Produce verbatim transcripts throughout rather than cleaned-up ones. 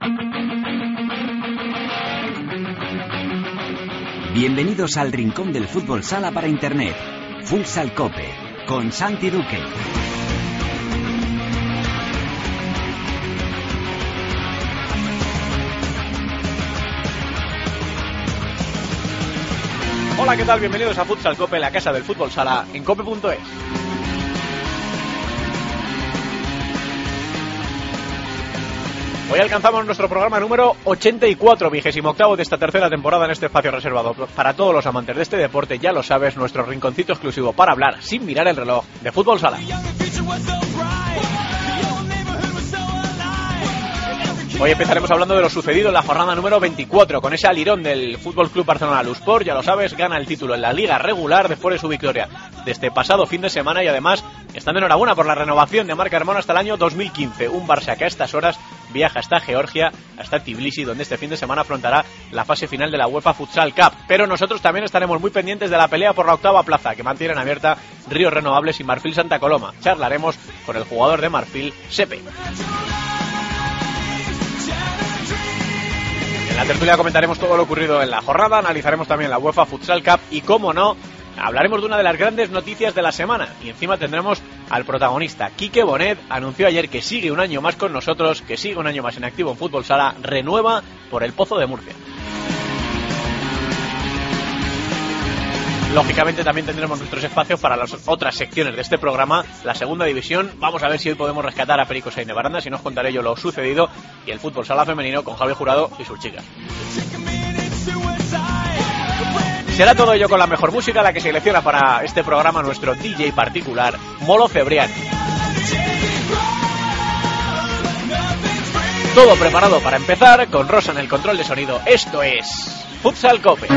Bienvenidos al rincón del fútbol sala para internet. Futsal Cope, con Santi Duque. Hola, ¿qué tal? Bienvenidos a Futsal Cope, la casa del fútbol sala en cope punto es. Hoy alcanzamos nuestro programa número ochenta y cuatro, vigésimo octavo de esta tercera temporada en este espacio reservado para todos los amantes de este deporte. Ya lo sabes, nuestro rinconcito exclusivo para hablar sin mirar el reloj de fútbol sala. Hoy empezaremos hablando de lo sucedido en la jornada número veinticuatro, con ese alirón del F C Barcelona. Lusport, ya lo sabes, gana el título en la liga regular después de su victoria de este pasado fin de semana, y además están de enhorabuena por la renovación de Marc Hermón hasta el año dos mil quince. Un Barça que a estas horas viaja hasta Georgia, hasta Tbilisi, donde este fin de semana afrontará la fase final de la UEFA Futsal Cup. Pero nosotros también estaremos muy pendientes de la pelea por la octava plaza, que mantienen abierta Ríos Renovables y Marfil Santa Coloma. Charlaremos con el jugador de Marfil, Sepe. En la tertulia comentaremos todo lo ocurrido en la jornada, analizaremos también la UEFA Futsal Cup y, como no, hablaremos de una de las grandes noticias de la semana. Y encima tendremos al protagonista. Quique Bonet anunció ayer que sigue un año más con nosotros, que sigue un año más en activo en fútbol sala, renueva por el Pozo de Murcia. Lógicamente también tendremos nuestros espacios para las otras secciones de este programa, la segunda división. Vamos a ver si hoy podemos rescatar a Perico Sainz de Baranda, si no os contaré yo lo sucedido, y el fútbol sala femenino con Javi Jurado y sus chicas. Será todo ello con la mejor música, la que selecciona para este programa nuestro D J particular, Molo Cebrián. Todo preparado para empezar, con Rosa en el control de sonido. Esto es Futsal Cope.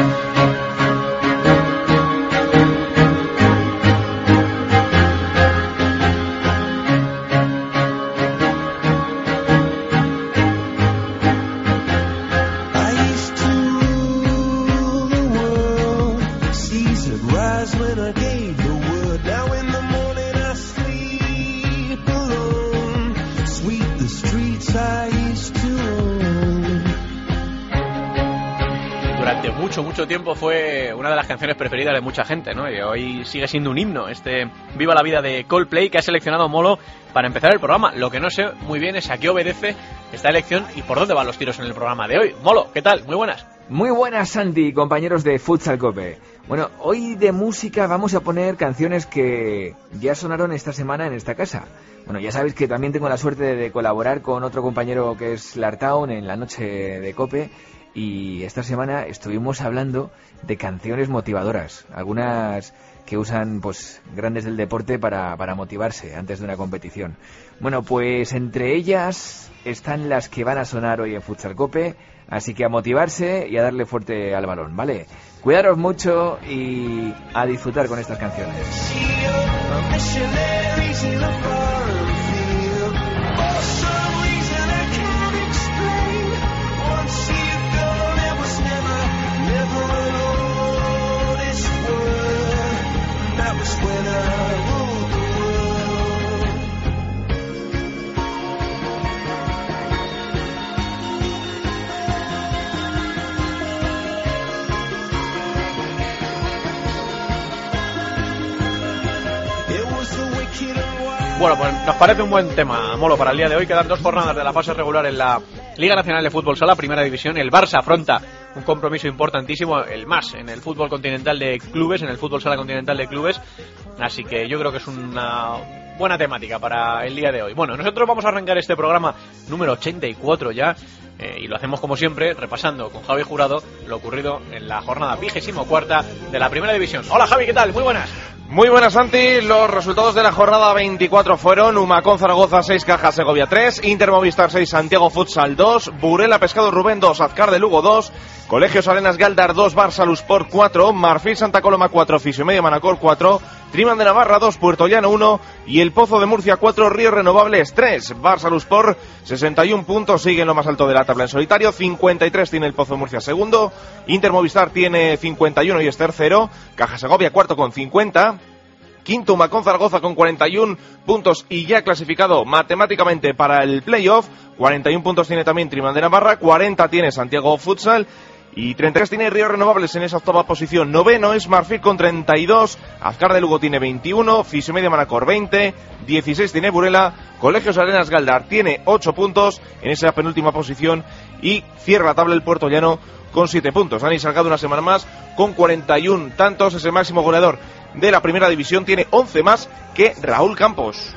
Mucho, mucho tiempo fue una de las canciones preferidas de mucha gente, ¿no? Y hoy sigue siendo un himno, este Viva la Vida de Coldplay, que ha seleccionado Molo para empezar el programa. Lo que no sé muy bien es a qué obedece esta elección y por dónde van los tiros en el programa de hoy. Molo, ¿qué tal? Muy buenas. Muy buenas, Santi, compañeros de Futsal Cope. Bueno, hoy de música vamos a poner canciones que ya sonaron esta semana en esta casa. Bueno, ya sabéis que también tengo la suerte de colaborar con otro compañero que es Lartown en la noche de Cope. Y esta semana estuvimos hablando de canciones motivadoras, algunas que usan pues grandes del deporte para, para motivarse antes de una competición. Bueno, pues entre ellas están las que van a sonar hoy en Futsal Cope, así que a motivarse y a darle fuerte al balón, ¿vale? Cuidaros mucho y a disfrutar con estas canciones. Bueno, pues nos parece un buen tema, Molo, para el día de hoy. Quedan dos jornadas de la fase regular en la Liga Nacional de Fútbol Sala, Primera División. El Barça afronta un compromiso importantísimo, el más, en el fútbol continental de clubes, en el fútbol sala continental de clubes. Así que yo creo que es una buena temática para el día de hoy. Bueno, nosotros vamos a arrancar este programa número ochenta y cuatro ya. Eh, y lo hacemos como siempre, repasando con Javi Jurado lo ocurrido en la jornada vigésimo cuarta de la Primera División. Hola Javi, ¿qué tal? Muy buenas. Muy buenas, Santi. Los resultados de la jornada veinticuatro fueron Humacón Zaragoza seis, Caja Segovia tres, Inter Movistar seis, Santiago Futsal dos, Burela Pescado Rubén dos, Azcar de Lugo dos, Colegios Arenas Galdar dos, Barça Lusport cuatro, Marfil Santa Coloma cuatro, Fisiomedio Manacor cuatro, Triman de Navarra dos, Puerto Llano uno y el Pozo de Murcia cuatro, Ríos Renovables tres. Barça Lusport sesenta y uno puntos, sigue en lo más alto de la tabla en solitario, cincuenta y tres tiene el Pozo de Murcia segundo, Inter Movistar tiene cincuenta y uno y es tercero, Caja Segovia cuarto con cincuenta, Quinto Humacón Zaragoza con cuarenta y uno puntos y ya clasificado matemáticamente para el playoff. cuarenta y uno puntos tiene también Triman de Navarra, cuarenta tiene Santiago Futsal y treinta y tres tiene Ríos Renovables en esa octava posición. Noveno es Marfil con treinta y dos, Azcar de Lugo tiene veintiuno, Fisiomedia Manacor veinte, dieciséis tiene Burela, Colegios Arenas Galdar tiene ocho puntos en esa penúltima posición y cierra la tabla el Puerto Llano con siete puntos. Dani Salgado una semana más con cuarenta y uno tantos, es el máximo goleador de la primera división, tiene once más que Raúl Campos.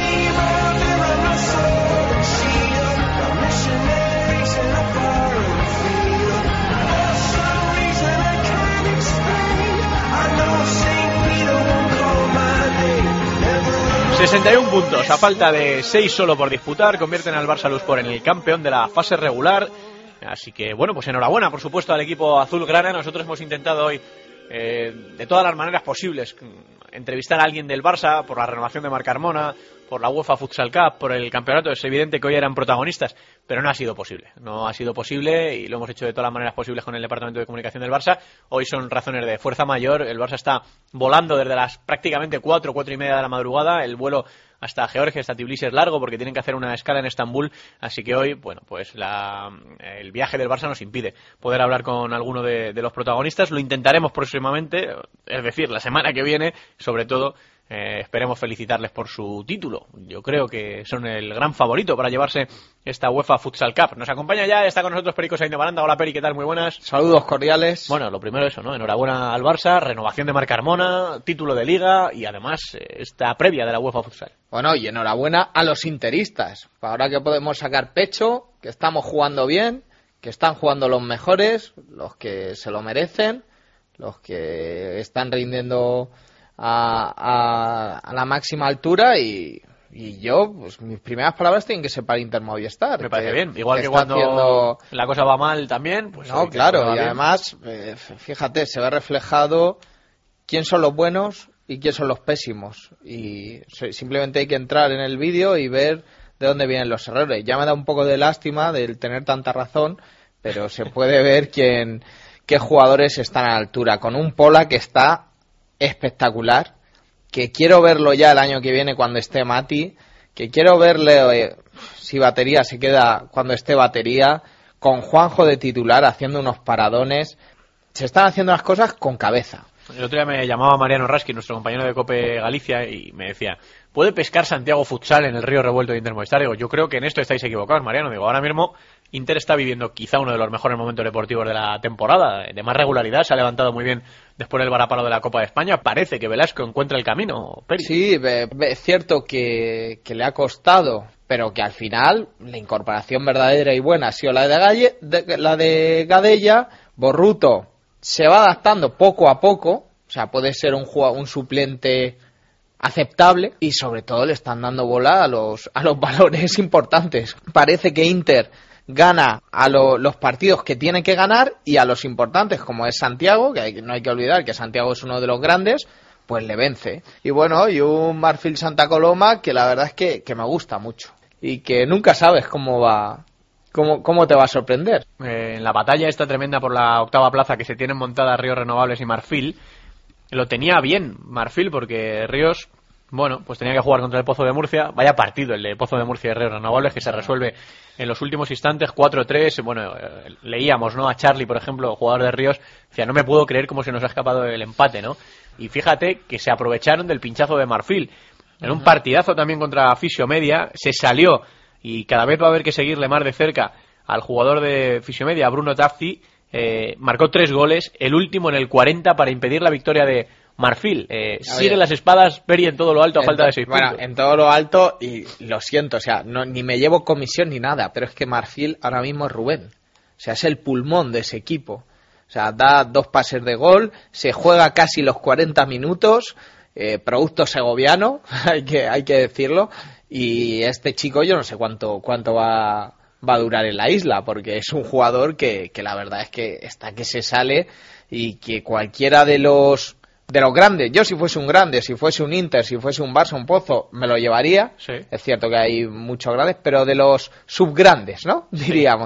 sesenta y uno puntos, a falta de seis solo por disputar, convierten al Barça Luspor en el campeón de la fase regular. Así que, bueno, pues enhorabuena, por supuesto, al equipo azulgrana. Nosotros hemos intentado hoy, eh, de todas las maneras posibles, entrevistar a alguien del Barça por la renovación de Marc Carmona, por la UEFA Futsal Cup, por el campeonato. Es evidente que hoy eran protagonistas, pero no ha sido posible. No ha sido posible y lo hemos hecho de todas las maneras posibles con el Departamento de Comunicación del Barça. Hoy son razones de fuerza mayor. El Barça está volando desde las prácticamente cuatro, cuatro y media de la madrugada. El vuelo hasta Georgia, hasta Tbilisi es largo porque tienen que hacer una escala en Estambul, así que hoy, bueno, pues la, el viaje del Barça nos impide poder hablar con alguno de, de los protagonistas. Lo intentaremos próximamente, es decir, la semana que viene, sobre todo. Eh, esperemos felicitarles por su título. Yo creo que son el gran favorito para llevarse esta UEFA Futsal Cup. Nos acompaña ya, está con nosotros Perico Sainz de Baranda. Hola Peri, ¿qué tal? Muy buenas. Saludos cordiales. Bueno, lo primero eso, ¿no? Enhorabuena al Barça, renovación de Marc Carmona, título de Liga y además eh, esta previa de la UEFA Futsal. Bueno, y enhorabuena a los interistas. Ahora que podemos sacar pecho, que estamos jugando bien, que están jugando los mejores, los que se lo merecen, los que están rindiendo A, a, a la máxima altura y, y yo, pues mis primeras palabras tienen que ser para Inter Movistar. Me parece que, bien, igual que, que cuando haciendo... la cosa va mal también, pues... No, claro, y además, eh, fíjate, se ve reflejado quién son los buenos y quién son los pésimos. Y simplemente hay que entrar en el vídeo y ver de dónde vienen los errores. Ya me da un poco de lástima del tener tanta razón, pero se puede ver quién, qué jugadores están a la altura. Con un Pola que está espectacular, que quiero verlo ya el año que viene cuando esté Mati, que quiero verle eh, si batería se queda cuando esté batería, con Juanjo de titular haciendo unos paradones. Se están haciendo las cosas con cabeza. El otro día me llamaba Mariano Raskin, nuestro compañero de COPE Galicia, y me decía, ¿puede pescar Santiago Futsal en el río revuelto de Inter Movistar? Digo, yo creo que en esto estáis equivocados, Mariano. Digo, ahora mismo Inter está viviendo quizá uno de los mejores momentos deportivos de la temporada, de más regularidad, se ha levantado muy bien después del varapalo de la Copa de España. Parece que Velasco encuentra el camino, Peri. Sí, es cierto que, que le ha costado, pero que al final la incorporación verdadera y buena ha sido la de, Galle, de, la de Gadella. Borruto se va adaptando poco a poco, o sea, puede ser un, un suplente aceptable y sobre todo le están dando bola a los, a los valores importantes. Parece que Inter gana a lo, los partidos que tiene que ganar y a los importantes, como es Santiago, que hay, no hay que olvidar que Santiago es uno de los grandes, pues le vence. Y bueno, y un Marfil Santa Coloma que la verdad es que, que me gusta mucho y que nunca sabes cómo va... ¿Cómo, ¿Cómo te va a sorprender? Eh, en la batalla esta tremenda por la octava plaza que se tienen montada Ríos Renovables y Marfil, lo tenía bien Marfil porque Ríos, bueno, pues tenía que jugar contra el Pozo de Murcia. Vaya partido el de Pozo de Murcia y Ríos Renovables que se resuelve en los últimos instantes, cuatro tres. Bueno, eh, leíamos, ¿no? A Charlie, por ejemplo, jugador de Ríos, decía, no me puedo creer cómo se nos ha escapado el empate, ¿no? Y fíjate que se aprovecharon del pinchazo de Marfil. En un partidazo también contra Fisiomedia, se salió. Y cada vez va a haber que seguirle más de cerca al jugador de Fisiomedia, Bruno Tafti. Eh, marcó tres goles, el último en el cuarenta para impedir la victoria de Marfil. Eh, siguen las espadas, Peri, en todo lo alto a falta de seis bueno, puntos. En todo lo alto, y lo siento, o sea, no, ni me llevo comisión ni nada, pero es que Marfil ahora mismo es Rubén. O sea, es el pulmón de ese equipo. O sea, da dos pases de gol, se juega casi los cuarenta minutos, eh, producto segoviano, hay que, hay que decirlo. Y este chico yo no sé cuánto cuánto va, va a durar en la isla, porque es un jugador que, que la verdad es que está que se sale y que cualquiera de los de los grandes, yo si fuese un grande, si fuese un Inter, si fuese un Barça, un Pozo, me lo llevaría. Sí. Es cierto que hay muchos grandes, pero de los subgrandes, ¿no? Diríamos.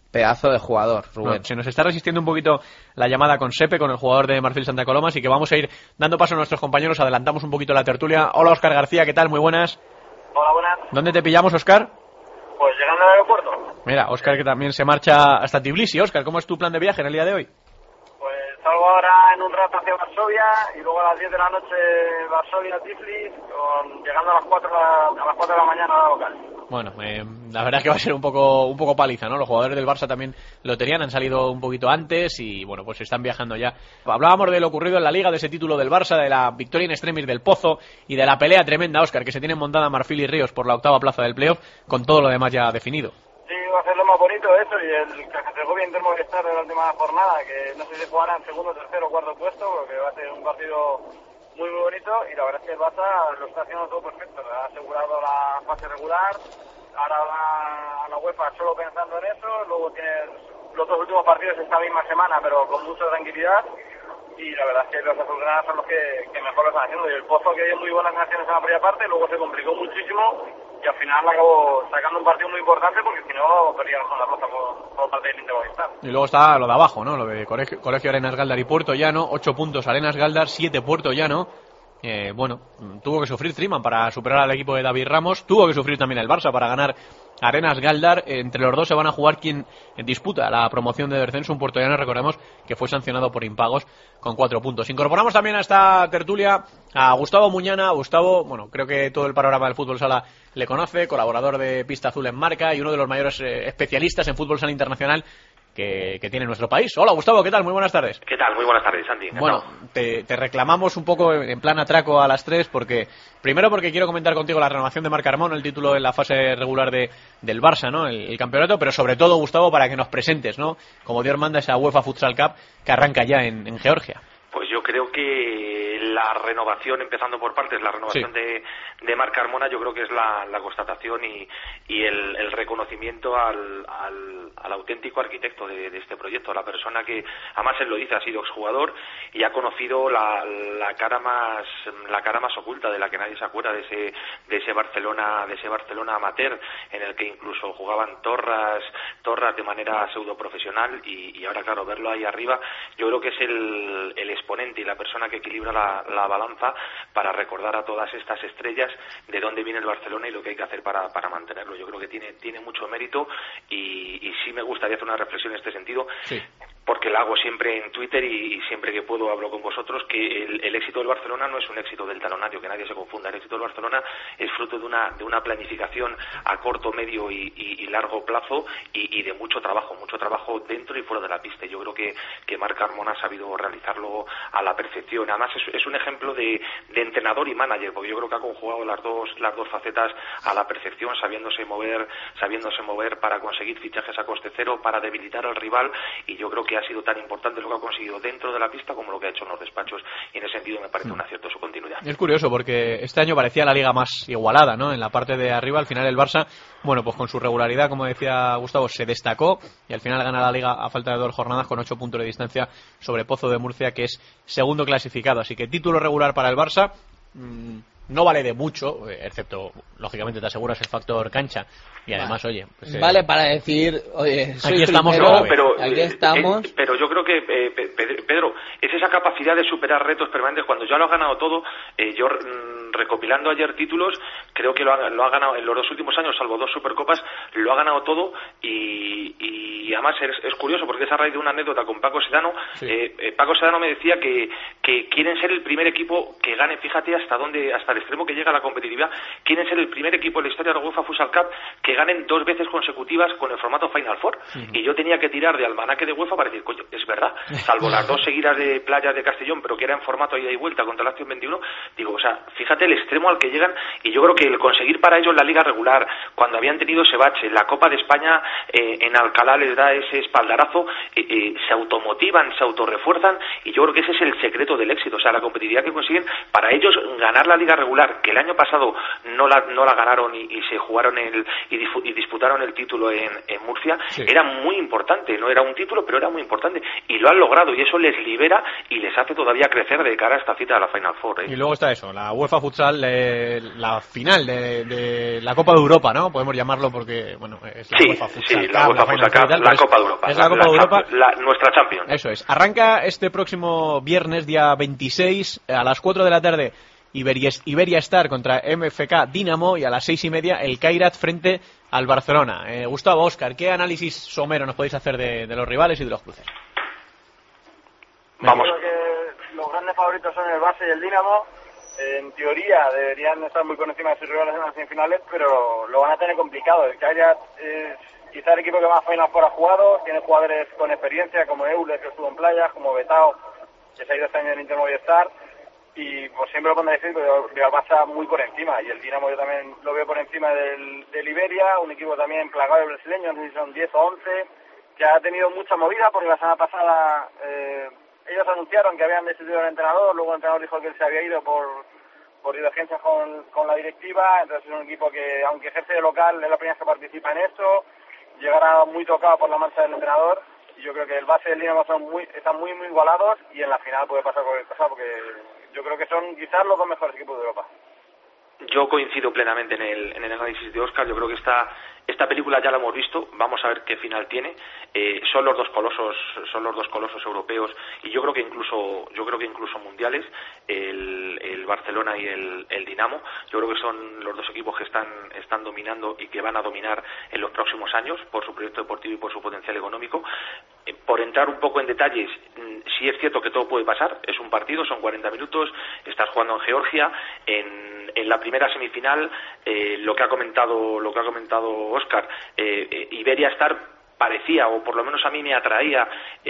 pedazo de jugador, Rubén. No, se nos está resistiendo un poquito la llamada con Sepe, con el jugador de Marfil Santa Coloma, así que vamos a ir dando paso a nuestros compañeros, adelantamos un poquito la tertulia. Hola, Óscar García, ¿qué tal? Muy buenas. Hola, buenas. ¿Dónde te pillamos, Óscar? Pues llegando al aeropuerto. Mira, Óscar que también se marcha hasta Tbilisi. Óscar, ¿cómo es tu plan de viaje en el día de hoy? Pues salgo ahora en un rato hacia Varsovia y luego a las diez de la noche Varsovia-Tiflis, con, llegando a las cuatro, a las cuatro de la mañana a la local. Bueno, eh, la verdad es que va a ser un poco un poco paliza, ¿no? Los jugadores del Barça también lo tenían, han salido un poquito antes y, bueno, pues están viajando ya. Hablábamos de lo ocurrido en la Liga, de ese título del Barça, de la victoria in extremis del Pozo y de la pelea tremenda, Óscar, que se tienen montada Marfil y Ríos por la octava plaza del playoff, con todo lo demás ya definido. Sí, va a ser lo más bonito eso, y el Caja Segovia Intermovistar de la última jornada, que no sé si jugará en segundo, tercero o cuarto puesto, porque va a ser un partido muy muy bonito, y la verdad es que el Barça lo está haciendo todo perfecto. Ha asegurado la fase regular, ahora va a la UEFA solo pensando en eso, luego tiene los dos últimos partidos esta misma semana, pero con mucha tranquilidad, y la verdad es que los azulgranas son los que, que mejor lo están haciendo, y el Pozo, que dio muy buenas acciones en la primera parte, luego se complicó muchísimo, y al final acabó sacando un partido muy importante, porque si no perdía la plaza por, por parte del Intermovistar. Y luego está lo de abajo, ¿no? Lo de Colegio, Colegio Arenas Galdar y Puerto Llano, ocho puntos Arenas Galdar, siete Puerto Llano. Eh, bueno, tuvo que sufrir Triman para superar al equipo de David Ramos, tuvo que sufrir también el Barça para ganar Arenas Galdar. Entre los dos se van a jugar quien disputa la promoción de descenso, un puertollano, recordemos, que fue sancionado por impagos con cuatro puntos. Incorporamos también a esta tertulia a Gustavo Muñana. Gustavo, bueno, creo que todo el panorama del fútbol sala le conoce, colaborador de Pista Azul en Marca y uno de los mayores eh, especialistas en fútbol sala internacional Que, que tiene nuestro país. Hola, Gustavo, ¿qué tal? Muy buenas tardes. ¿Qué tal? Muy buenas tardes, Santi. Bueno, te, te reclamamos un poco en plan atraco a las tres, porque primero porque quiero comentar contigo la renovación de Marc Armón, el título en la fase regular de, del Barça, ¿no? El, el campeonato, pero sobre todo, Gustavo, para que nos presentes, ¿no? Como Dios manda, esa UEFA Futsal Cup que arranca ya en, en Georgia. Pues yo creo que la renovación, empezando por partes, la renovación sí. de, de Marc Carmona, yo creo que es la, la constatación y, y el, el reconocimiento al, al, al auténtico arquitecto de, de este proyecto, la persona que, además él lo dice, ha sido exjugador y ha conocido la, la cara más la cara más oculta, de la que nadie se acuerda, de ese de ese Barcelona de ese Barcelona amateur, en el que incluso jugaban torras torras de manera pseudo profesional, y, y ahora, claro, verlo ahí arriba, yo creo que es el, el exponente y la persona que equilibra la, la balanza para recordar a todas estas estrellas de dónde viene el Barcelona y lo que hay que hacer para, para mantenerlo. Yo creo que tiene, tiene mucho mérito, y, y sí me gustaría hacer una reflexión en este sentido, sí. porque la hago siempre en Twitter y, y siempre que puedo hablo con vosotros, que el, el éxito del Barcelona no es un éxito del talonario, que nadie se confunda. El éxito del Barcelona es fruto de una, de una planificación a corto, medio y, y, y largo plazo, y, y de mucho trabajo, mucho trabajo dentro y fuera de la pista. Yo creo que, que Marc Carmona ha sabido realizarlo a la perfección. Además es, es un ejemplo de, de entrenador y manager, porque yo creo que ha conjugado las dos las dos facetas a la perfección, sabiéndose mover sabiéndose mover para conseguir fichajes a coste cero, para debilitar al rival, y yo creo que ha sido tan importante lo que ha conseguido dentro de la pista como lo que ha hecho en los despachos, y en ese sentido me parece un acierto su continuidad. Es curioso porque este año parecía la liga más igualada, ¿no? En la parte de arriba, al final el Barça, bueno, pues con su regularidad, como decía Gustavo, se destacó y al final gana la liga a falta de dos jornadas con ocho puntos de distancia sobre Pozo de Murcia, que es segundo clasificado. Así que título regular para el Barça. Mmm, no vale de mucho, excepto, lógicamente, te aseguras el factor cancha. Y además, vale. oye... Pues, eh, vale para decir, oye, soy aquí estamos, primero, no, pero, aquí estamos... Eh, pero yo creo que, eh, Pedro, es esa capacidad de superar retos permanentes. Cuando ya lo ha ganado todo, eh, yo mm, recopilando ayer títulos, creo que lo ha, lo ha ganado en los dos últimos años, salvo dos Supercopas, lo ha ganado todo, y, y además es, es curioso porque es a raíz de una anécdota con Paco Sedano. Sí. Eh, eh, Paco Sedano me decía que, que quieren ser el primer equipo que gane, fíjate hasta dónde, hasta el extremo que llega la competitividad, quieren ser el primer equipo en la historia de la UEFA Futsal Cup que ganen dos veces consecutivas con el formato Final Four. Uh-huh. Y yo tenía que tirar de almanaque de UEFA para decir, coño, es verdad, salvo las dos seguidas de Playa de Castellón, pero que era en formato ida y vuelta contra el Acción veintiuno, digo, o sea, fíjate el extremo al que llegan, y yo creo que el conseguir para ellos la liga regular, cuando habían tenido ese bache, la Copa de España eh, en Alcalá les da ese espaldarazo, eh, eh, se automotivan, se autorrefuerzan, y yo creo que ese es el secreto del éxito, o sea, la competitividad que consiguen. Para ellos ganar la liga regular, que el año pasado no la no la ganaron y, y se jugaron el y, disfu, y disputaron el título en, en Murcia, sí. era muy importante, no era un título, pero era muy importante, y lo han logrado, y eso les libera y les hace todavía crecer de cara a esta cita de la Final Four, ¿eh? Y luego está eso, la UEFA Futsal, eh, la final de, de la Copa de Europa, ¿no? Podemos llamarlo porque, bueno, es la sí, UEFA Futsal sí, Cup, la UEFA Futsal Cup, la, la es. Copa de Europa. Es la Copa de Europa. La, nuestra Champions. Eso es. Arranca este próximo viernes, día veintiséis, a las cuatro de la tarde, Iberia, Iberia Star contra M F K Dinamo, y a las seis y media el Kairat frente al Barcelona. Eh, Gustavo, Óscar, ¿qué análisis somero nos podéis hacer de, de los rivales y de los cruces? Vamos. Creo que los grandes favoritos son el Barça y el Dinamo. En teoría deberían estar muy por encima de sus rivales en las semifinales, pero lo van a tener complicado. El Kairat es quizá el equipo que más Final Four ha jugado, tiene jugadores con experiencia como Euler, que estuvo en playas, como Betao, que se ha ido este año en Inter Movistar, y pues siempre lo pondré decir, pero veo al Barça muy por encima, y el Dinamo yo también lo veo por encima del, del Iberia, un equipo también plagado de brasileños, no sé si son diez o once, que ha tenido mucha movida, porque la semana pasada eh, ellos anunciaron que habían destituido al entrenador, luego el entrenador dijo que él se había ido por, por divergencias con, con la directiva, entonces es un equipo que, aunque ejerce de local, es la primera vez que participa en esto, llegará muy tocado por la marcha del entrenador, y yo creo que el base y el Dinamo son muy, están muy muy igualados, y en la final puede pasar cualquier cosa, porque yo creo que son quizás los dos mejores equipos de Europa. Yo coincido plenamente en el, en el análisis de Óscar. Yo creo que esta, esta película ya la hemos visto. Vamos a ver qué final tiene. Eh, son los dos colosos, son los dos colosos europeos, y yo creo que incluso, yo creo que incluso mundiales. El, el Barcelona y el, el Dinamo. Yo creo que son los dos equipos que están, están dominando y que van a dominar en los próximos años por su proyecto deportivo y por su potencial económico. Eh, por entrar un poco en detalles, sí es cierto que todo puede pasar. Es un partido, son cuarenta minutos. Estás jugando en Georgia. En, en la primera semifinal, eh, lo que ha comentado, lo que ha comentado Óscar, eh, eh, Iberia Star parecía, o por lo menos a mí me atraía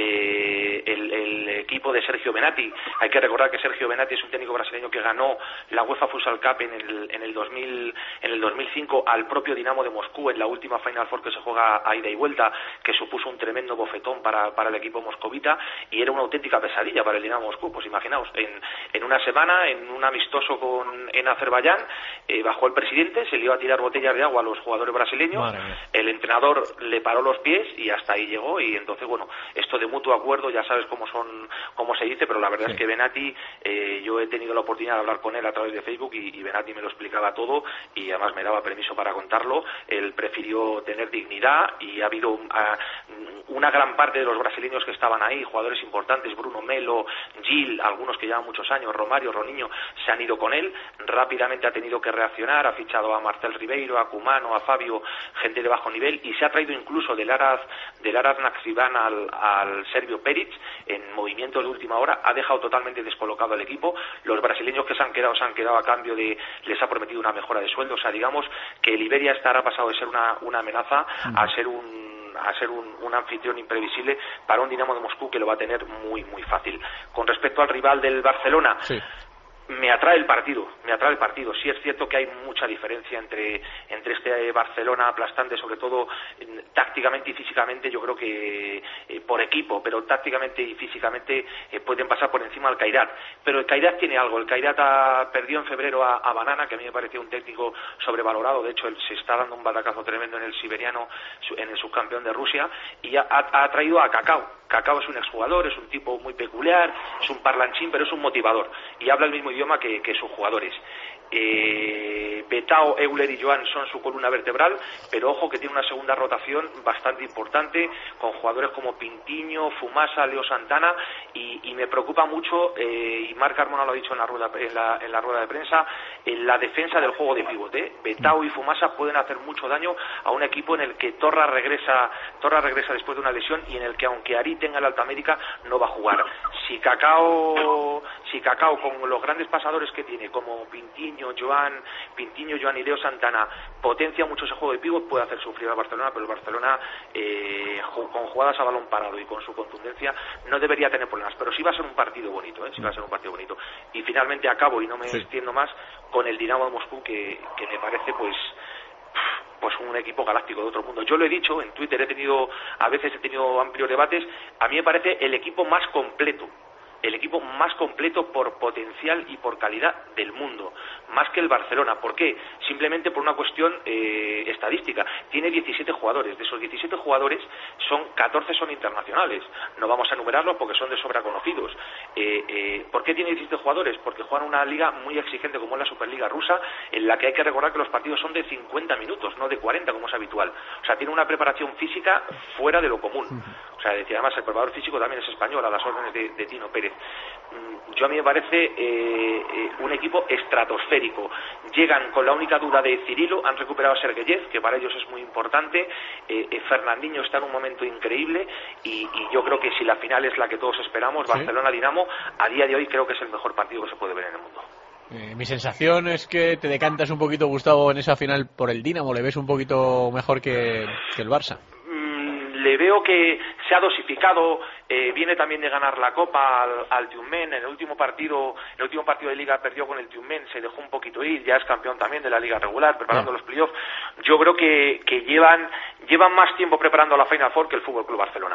eh, el, el equipo de Sergio Benatti. Hay que recordar que Sergio Benatti es un técnico brasileño que ganó la UEFA Futsal Cup en el, en el dos mil, en el dos mil cinco al propio Dinamo de Moscú en la última Final Four que se juega a ida y vuelta, que supuso un tremendo bofetón para, para el equipo moscovita, y era una auténtica pesadilla para el Dinamo de Moscú. Pues imaginaos, en, en una semana, en un amistoso con, en Azerbaiyán, eh, bajó el presidente, se le iba a tirar botellas de agua a los jugadores brasileños, el entrenador le paró los pies y hasta ahí llegó. Y entonces, bueno, esto de mutuo acuerdo, ya sabes cómo son, cómo se dice, pero la verdad sí. es que Benatti, eh, yo he tenido la oportunidad de hablar con él a través de Facebook, y, y Benatti me lo explicaba todo, y además me daba permiso para contarlo. Él prefirió tener dignidad, y ha habido uh, una gran parte de los brasileños que estaban ahí, jugadores importantes, Bruno Melo, Gil, algunos que llevan muchos años, Romario, Roniño, se han ido con él. Rápidamente ha tenido que reaccionar, ha fichado a Marcel Ribeiro, a Cumano, a Fabio, gente de bajo nivel, y se ha traído incluso del Aras del Aras Naxivan al, al serbio Peric en movimientos de última hora. Ha dejado totalmente descolocado al equipo. Los brasileños que se han quedado se han quedado a cambio de, les ha prometido una mejora de sueldo. O sea, digamos que el Iberia Star ha pasado de ser una, una amenaza a ser un a ser un, un anfitrión imprevisible para un Dinamo de Moscú que lo va a tener muy muy fácil. Con respecto al rival del Barcelona, sí. Me atrae el partido, me atrae el partido. Sí es cierto que hay mucha diferencia entre, entre este Barcelona aplastante, sobre todo eh, tácticamente y físicamente. Yo creo que eh, por equipo, pero tácticamente y físicamente eh, pueden pasar por encima al Kairat. Pero el Kairat tiene algo. El Kairat ha, perdió en febrero a, a Banana, que a mí me parecía un técnico sobrevalorado. De hecho, él se está dando un batacazo tremendo en el siberiano, en el subcampeón de Rusia, y ha, ha, ha traído a Cacao. Cacao es un exjugador, es un tipo muy peculiar, es un parlanchín, pero es un motivador, y habla el mismo idioma que, que sus jugadores. Eh, Betao, Euler y Joan son su columna vertebral, pero ojo que tiene una segunda rotación bastante importante, con jugadores como Pintiño, Fumasa, Leo Santana, y, y me preocupa mucho, eh, y Marc Carmona lo ha dicho en la rueda, en la, en la rueda de prensa, en la defensa del juego de pivote. Betao y Fumasa pueden hacer mucho daño a un equipo en el que Torra regresa, Torra regresa después de una lesión, y en el que, aunque Ari tenga la alta médica, no va a jugar. Si Cacao, si Cacao con los grandes pasadores que tiene, como Pintiño, Joan, Pintiño, Joan y Leo Santana, potencia mucho ese juego de pívot, puede hacer sufrir al Barcelona, pero el Barcelona eh, con jugadas a balón parado y con su contundencia no debería tener problemas. Pero sí va a ser un partido bonito, ¿eh? Sí va a ser un partido bonito. Y finalmente acabo, y no me sí. extiendo más, con el Dinamo de Moscú, que, que me parece pues pues un equipo galáctico de otro mundo. Yo lo he dicho en Twitter, he tenido a veces he tenido amplios debates. A mí me parece el equipo más completo el equipo más completo por potencial y por calidad del mundo, más que el Barcelona. ¿Por qué? Simplemente por una cuestión eh, estadística. Tiene diecisiete jugadores, de esos diecisiete jugadores son catorce son internacionales, no vamos a enumerarlos porque son de sobra conocidos. Eh, eh, ¿Por qué tiene diecisiete jugadores? Porque juegan una liga muy exigente como es la Superliga rusa, en la que hay que recordar que los partidos son de cincuenta minutos, no de cuarenta como es habitual. O sea, tiene una preparación física fuera de lo común. O sea, decía, además el preparador físico también es español, a las órdenes de, de Tino Pérez. Yo a mí me parece eh, eh, un equipo estratosférico. Llegan con la única duda de Cirilo, han recuperado a Sergeyev, que para ellos es muy importante. Eh, eh, Fernandinho está en un momento increíble y, y yo creo que si la final es la que todos esperamos, ¿sí? Barcelona-Dinamo, a día de hoy creo que es el mejor partido que se puede ver en el mundo. Eh, mi sensación es que te decantas un poquito, Gustavo, en esa final por el Dinamo. ¿Le ves un poquito mejor que, que el Barça? Le veo que se ha dosificado, eh, viene también de ganar la Copa al, al Tiumen. En el último partido, el último partido de Liga perdió con el Tiumen, se dejó un poquito ir, ya es campeón también de la Liga regular, preparando los playoffs. Yo creo que, que llevan llevan más tiempo preparando la Final Four que el Fútbol Club Barcelona.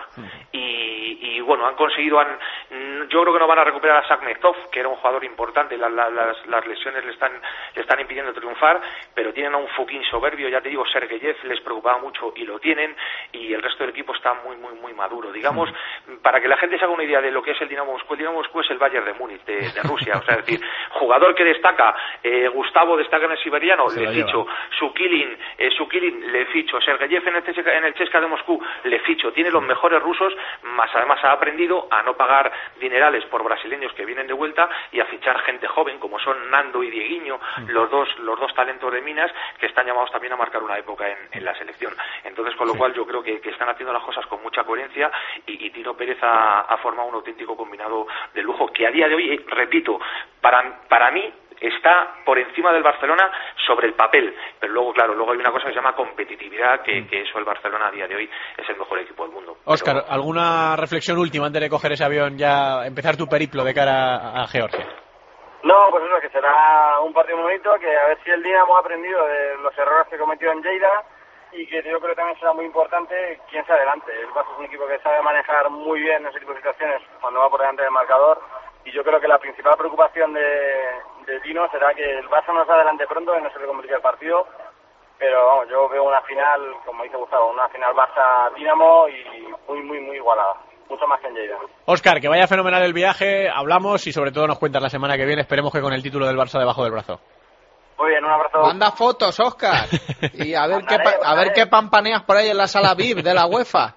Y, y bueno, han conseguido, han, yo creo que no van a recuperar a Sakhmetov, que era un jugador importante, la, la, las, las lesiones le están le están impidiendo triunfar, pero tienen a un Fukin soberbio, ya te digo, Sergeyev les preocupaba mucho y lo tienen, y el resto del equipo está muy muy muy maduro. Digamos, mm. para que la gente se haga una idea de lo que es el Dinamo Moscú, el Dinamo Moscú es el Bayern de Múnich de, de Rusia, o sea, es decir, jugador que destaca, eh, Gustavo destaca en el siberiano, se le ficho, Sukilin, eh, Sukilin le ficho, Sergeyev en el, en el Chesca de Moscú le ficho, tiene los mejores rusos, más además ha aprendido a no pagar dinerales por brasileños que vienen de vuelta y a fichar gente joven como son Nando y Dieguinho, mm. los dos los dos talentos de Minas que están llamados también a marcar una época en, en la selección. Entonces, con lo sí. cual yo creo que, que están haciendo las cosas con mucha coherencia y, y Tino Pérez ha, ha formado un auténtico combinado de lujo que a día de hoy, eh, repito, para, para mí está por encima del Barcelona sobre el papel, pero luego, claro, luego hay una cosa que se llama competitividad, que, que eso el Barcelona a día de hoy es el mejor equipo del mundo. Óscar, pero... ¿alguna reflexión última antes de coger ese avión, ya empezar tu periplo de cara a, a Georgia? No, pues eso, que será un partido muy bonito, que a ver si el Dinamo ha aprendido de los errores que cometió en Lleida, y que yo creo que también será muy importante quién se adelante. El Barça es un equipo que sabe manejar muy bien ese tipo de situaciones cuando va por delante del marcador, y yo creo que la principal preocupación de, de Dino será que el Barça no se adelante pronto y no se le complique el partido, pero vamos, yo veo una final, como dice Gustavo, una final Barça-Dinamo y muy, muy, muy igualada. Mucho más que en Lleida. Óscar, que vaya fenomenal el viaje, hablamos y sobre todo nos cuentas la semana que viene, esperemos que con el título del Barça debajo del brazo. Muy bien, un abrazo. Manda fotos, Óscar, y a ver qué pa- a ver qué pampaneas por ahí en la sala V I P de la UEFA.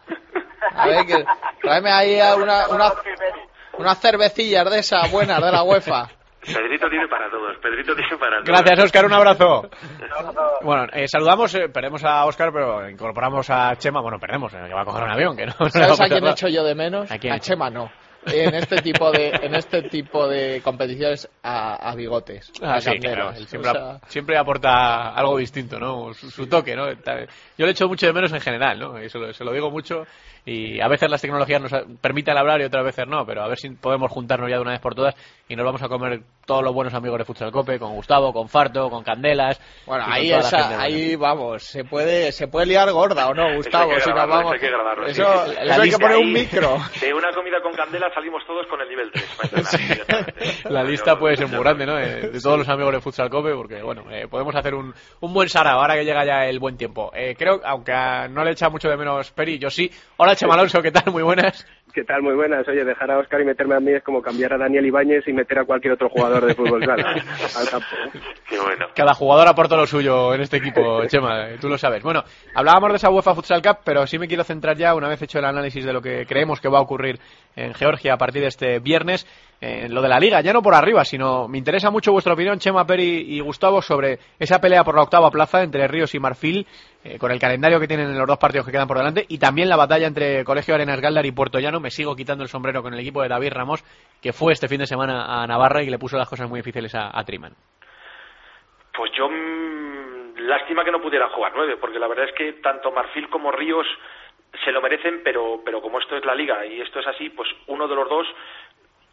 A ver que tráeme ahí una, una unas cervecillas de esas buenas de la UEFA. Pedrito tiene para todos, Pedrito tiene para todos. Gracias, Óscar, un abrazo. Bueno, eh, saludamos, eh, perdemos a Óscar, pero incorporamos a Chema. Bueno, perdemos, eh, que va a coger un avión, que no. ¿Sabes a quién he hecho yo de menos? ¿A, a Chema no. En este tipo de en este tipo de competiciones a, a bigotes, ah, a sí, claro, siempre, o sea... siempre aporta algo distinto, ¿no? Su, su toque, ¿no? Yo le echo mucho de menos en general, ¿no? Y se lo, se lo digo mucho. Y a veces las tecnologías nos permiten hablar y otras veces no, pero a ver si podemos juntarnos ya de una vez por todas y nos vamos a comer todos los buenos amigos de Futsal Cope, con Gustavo, con Farto, con Candelas. Bueno, ahí esa, ahí vamos, se puede se puede liar gorda o no, Gustavo, eso si nos vamos. Hay que grabarlo, eso, sí. eso, eso hay que poner un micro. De una comida con Candela salimos todos con el nivel tres. Sí. La lista puede ser muy grande, ¿no? De, de todos los amigos de Futsal Cope, porque bueno, eh, podemos hacer un, un buen sarao ahora que llega ya el buen tiempo. Eh, creo, aunque a, no le echa mucho de menos Peri, yo sí. Hola, Chema Alonso, ¿qué tal? Muy buenas. ¿Qué tal? Muy buenas. Oye, dejar a Óscar y meterme a mí es como cambiar a Daniel Ibáñez y meter a cualquier otro jugador de fútbol sala al campo. Qué bueno. Cada jugador aporta lo suyo en este equipo, Chema, tú lo sabes. Bueno, hablábamos de esa UEFA Futsal Cup, pero sí me quiero centrar ya, una vez hecho el análisis de lo que creemos que va a ocurrir en Georgia a partir de este viernes, en lo de la Liga, ya no por arriba, sino me interesa mucho vuestra opinión, Chema, Peri y Gustavo, sobre esa pelea por la octava plaza entre Ríos y Marfil, eh, con el calendario que tienen en los dos partidos que quedan por delante, y también la batalla entre Colegio Arenas Galdar y Puerto Llano. Me sigo quitando el sombrero con el equipo de David Ramos, que fue este fin de semana a Navarra y que le puso las cosas muy difíciles a, a Triman. Pues yo, mmm, lástima que no pudiera jugar nueve, porque la verdad es que tanto Marfil como Ríos se lo merecen, pero pero como esto es la Liga y esto es así, pues uno de los dos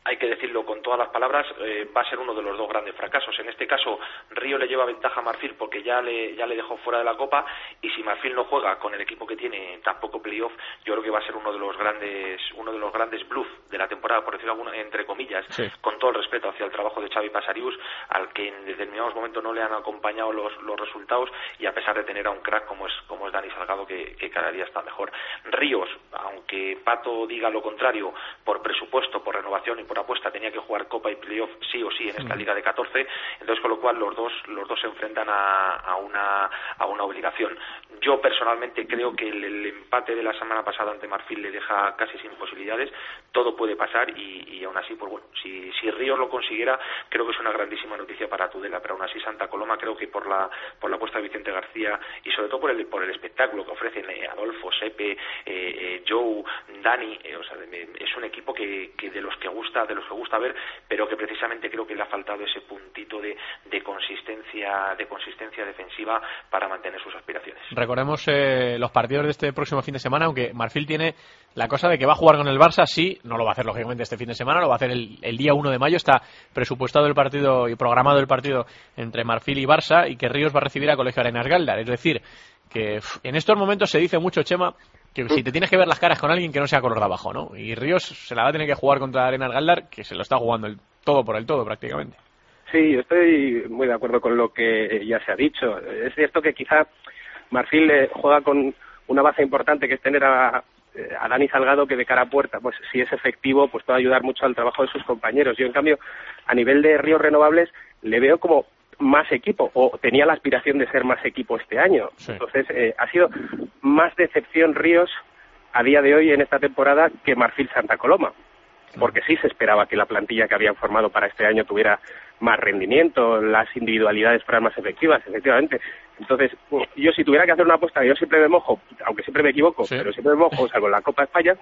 hay que decirlo con todas las palabras, eh, va a ser uno de los dos grandes fracasos. En este caso, Río le lleva ventaja a Marfil porque ya le ya le dejó fuera de la Copa, y si Marfil no juega con el equipo que tiene tampoco playoff, yo creo que va a ser uno de los grandes uno de los grandes bluff de la temporada, por decirlo alguna, entre comillas, sí. Con todo el respeto hacia el trabajo de Xavi Pasarius, al que en determinados momentos no le han acompañado los, los resultados, y a pesar de tener a un crack como es como es Dani Salgado, que, que cada día está mejor. Ríos, aunque Pato diga lo contrario, por presupuesto, por renovación y por apuesta tenía que jugar Copa y Playoff sí o sí en esta Liga de catorce, entonces con lo cual los dos los dos se enfrentan a, a una a una obligación. Yo personalmente creo que el, el empate de la semana pasada ante Marfil le deja casi sin posibilidades. Todo puede pasar y, y aún así, pues bueno, si, si Ríos lo consiguiera, creo que es una grandísima noticia para Tudela, pero aún así Santa Coloma creo que por la por la apuesta de Vicente García y sobre todo por el por el espectáculo que ofrecen eh, Adolfo, Sepe, eh, eh, Joe, Dani, eh, o sea, es un equipo que, que de los que gusta de los que gusta ver, pero que precisamente creo que le ha faltado ese puntito de, de consistencia de consistencia defensiva para mantener sus aspiraciones. Recordemos eh, los partidos de este próximo fin de semana, aunque Marfil tiene la cosa de que va a jugar con el Barça, sí, no lo va a hacer lógicamente este fin de semana, lo va a hacer el, el día uno de mayo, está presupuestado el partido y programado el partido entre Marfil y Barça, y que Ríos va a recibir a Colegio Arenas Galdar. Es decir, que en estos momentos se dice mucho, Chema, que si te tienes que ver las caras con alguien que no sea color de abajo, ¿no? Y Ríos se la va a tener que jugar contra Arenas Galdar, que se lo está jugando el todo por el todo prácticamente. Sí, yo estoy muy de acuerdo con lo que ya se ha dicho. Es cierto que quizá Marfil eh, juega con una base importante, que es tener a, a Dani Salgado, que de cara a puerta, pues si es efectivo, pues puede ayudar mucho al trabajo de sus compañeros. Yo, en cambio, a nivel de Ríos Renovables, le veo como más equipo, o tenía la aspiración de ser más equipo este año. Sí. Entonces, eh, ha sido más decepción Ríos a día de hoy en esta temporada que Marfil Santa Coloma, porque sí se esperaba que la plantilla que habían formado para este año tuviera más rendimiento, las individualidades fueran más efectivas, efectivamente. Entonces, yo si tuviera que hacer una apuesta, yo siempre me mojo, aunque siempre me equivoco, sí. pero siempre me mojo, salvo en la Copa de España,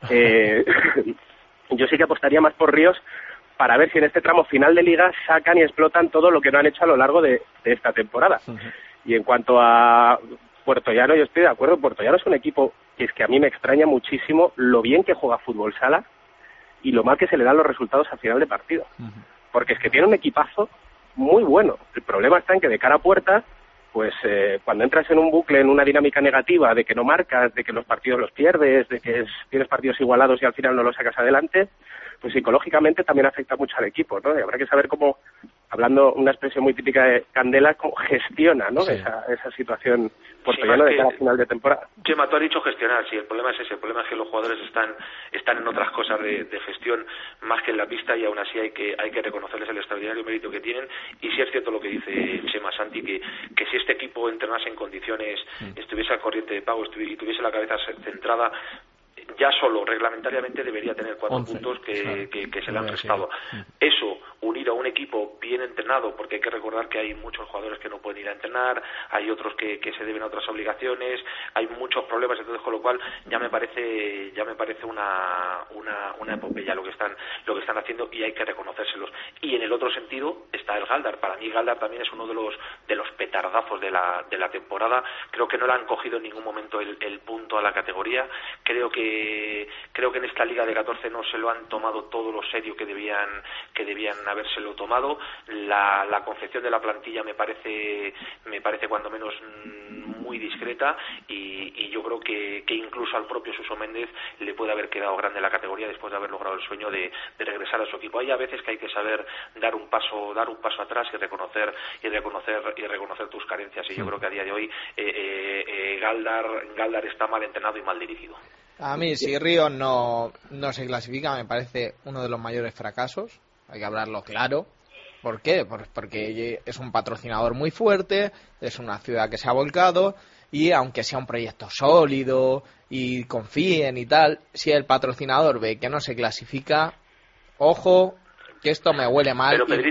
eh, yo sí que apostaría más por Ríos, para ver si en este tramo final de Liga sacan y explotan todo lo que no han hecho a lo largo de, de esta temporada. Uh-huh. Y en cuanto a Puertollano, yo estoy de acuerdo, Puertollano es un equipo que es que a mí me extraña muchísimo lo bien que juega fútbol sala y lo mal que se le dan los resultados al final de partido. Uh-huh. Porque es que tiene un equipazo muy bueno. El problema está en que de cara a puerta, pues eh, cuando entras en un bucle, en una dinámica negativa de que no marcas, de que los partidos los pierdes, de que es, tienes partidos igualados y al final no los sacas adelante, pues psicológicamente también afecta mucho al equipo, ¿no? Y habrá que saber cómo, hablando una expresión muy típica de Candela, cómo gestiona, ¿no? Sí. Esa, esa situación Puertollano sí, de cada final de temporada. Chema, tú has dicho gestionar, sí, el problema es ese, el problema es que los jugadores están están en otras cosas de, de gestión más que en la pista, y aún así hay que hay que reconocerles el extraordinario mérito que tienen. Y sí es cierto lo que dice Chema, Santi, que, que si este equipo entrenase en condiciones, mm. estuviese al corriente de pago y tuviese la cabeza centrada, ya solo reglamentariamente debería tener cuatro once, puntos que, claro, que, que se le han prestado. Sí. Eso, unido a un equipo bien entrenado, porque hay que recordar que hay muchos jugadores que no pueden ir a entrenar, hay otros que, que se deben a otras obligaciones, hay muchos problemas, entonces con lo cual ya me parece ya me parece una una, una epopeya lo que están lo que están haciendo, y hay que reconocérselos. Y en el otro sentido está el Galdar. Para mí Galdar también es uno de los de los petardazos de la de la temporada. Creo que no le han cogido en ningún momento el, el punto a la categoría. Creo que creo que en esta Liga de catorce no se lo han tomado todo lo serio que debían que debían habérselo tomado. La, la concepción de la plantilla me parece me parece cuando menos muy discreta, y, y yo creo que, que incluso al propio Suso Méndez le puede haber quedado grande la categoría después de haber logrado el sueño de, de regresar a su equipo. Hay a veces que hay que saber dar un paso dar un paso atrás y reconocer y reconocer y reconocer tus carencias, y yo creo que a día de hoy eh, eh, eh, Galdar Galdar está mal entrenado y mal dirigido. A mí, si Ríos no, no se clasifica, me parece uno de los mayores fracasos. Hay que hablarlo claro. ¿Por qué? Porque es un patrocinador muy fuerte, es una ciudad que se ha volcado, y aunque sea un proyecto sólido y confíen y tal, si el patrocinador ve que no se clasifica, ojo, que esto me huele mal. Pero Pedrito,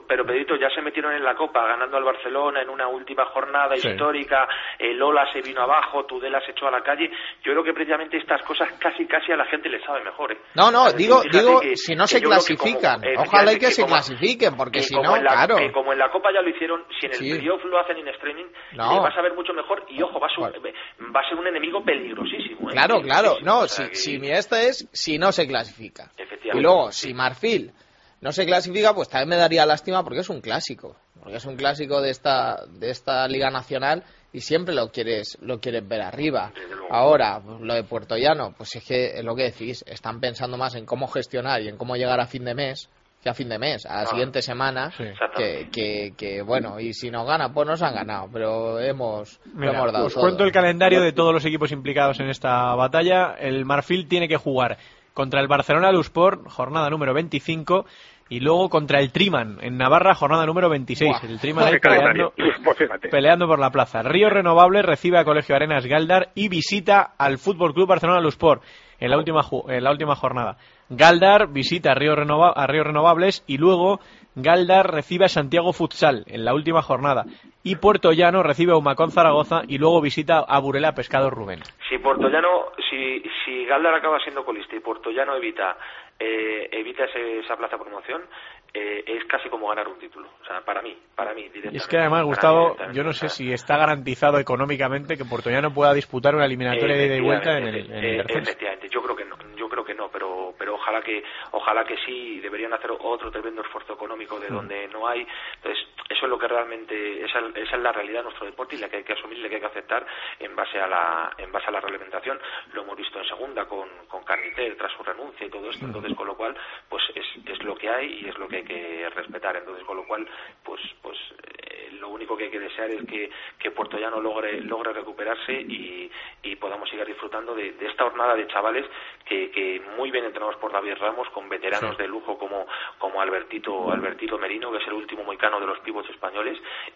pero Pedrito, ya se metieron en la Copa ganando al Barcelona en una última jornada sí. histórica, el Ola se vino abajo, Tudela se echó a la calle. Yo creo que precisamente estas cosas casi casi a la gente le sabe mejor, ¿eh? No, no, es decir, digo, digo que, si no que se clasifican, como, eh, ojalá y que, que se como, clasifiquen, porque si no, en la, claro. que como en la Copa ya lo hicieron, si en el sí. playoff lo hacen en streaming, no. le vas a ver mucho mejor y ojo, va a, su, va a ser un enemigo peligrosísimo, ¿eh? Claro, claro, no, o sea, si, que... si mi esta es si no se clasifica. Efectivamente. Y luego, sí. si Marfil no se clasifica, pues también me daría lástima porque es un clásico, porque es un clásico de esta de esta Liga Nacional y siempre lo quieres lo quieres ver arriba. Ahora, pues, lo de Puerto Llano, pues es que es lo que decís, están pensando más en cómo gestionar y en cómo llegar a fin de mes, que a fin de mes, a la ah, siguiente semana, sí. que, que, que bueno, y si nos gana, pues nos han ganado, pero hemos, Mira, hemos dado os todo. cuento el calendario de todos los equipos implicados en esta batalla. El Marfil tiene que jugar contra el Barcelona Luspor, jornada número veinticinco, y luego contra el Triman en Navarra, jornada número veintiséis. Buah. El Triman ahí peleando, peleando por la plaza. Río Renovable recibe a Colegio Arenas Galdar y visita al Fútbol Club Barcelona Luspor en la última en la última jornada. Galdar visita a Río, Renova, a Río Renovables y luego Galdar recibe a Santiago Futsal en la última jornada. Y Puerto Llano recibe a Humacón Zaragoza y luego visita a Burela Pescado Rubén. Si Puerto Llano, si, si Galdar acaba siendo colista y Puerto Llano evita eh, evita ese, esa plaza de promoción, eh, es casi como ganar un título. O sea, para mí, para mí directamente. Y es que además, Gustavo, yo no sé si está garantizado económicamente que Puerto Llano pueda disputar una eliminatoria de ida y vuelta en el, en el descenso. Efectivamente, yo creo que no, yo creo que no, pero pero ojalá que ojalá que sí. Deberían hacer otro tremendo esfuerzo económico de mm. donde no hay. Entonces, eso es lo que realmente esa, esa es la realidad de nuestro deporte y la que hay que asumir y la que hay que aceptar en base a la en base a la reglamentación. Lo hemos visto en segunda con con Carnicer tras su renuncia y todo esto. Entonces, con lo cual, pues es, es lo que hay y es lo que hay que respetar. Entonces, con lo cual, pues pues eh, lo único que hay que desear es que, que Puerto Llano logre logre recuperarse y, y podamos seguir disfrutando de, de esta jornada de chavales que, que muy bien entrenados por David Ramos, con veteranos sí. de lujo como como Albertito Albertito Merino, que es el último moicano de los pivots españoles,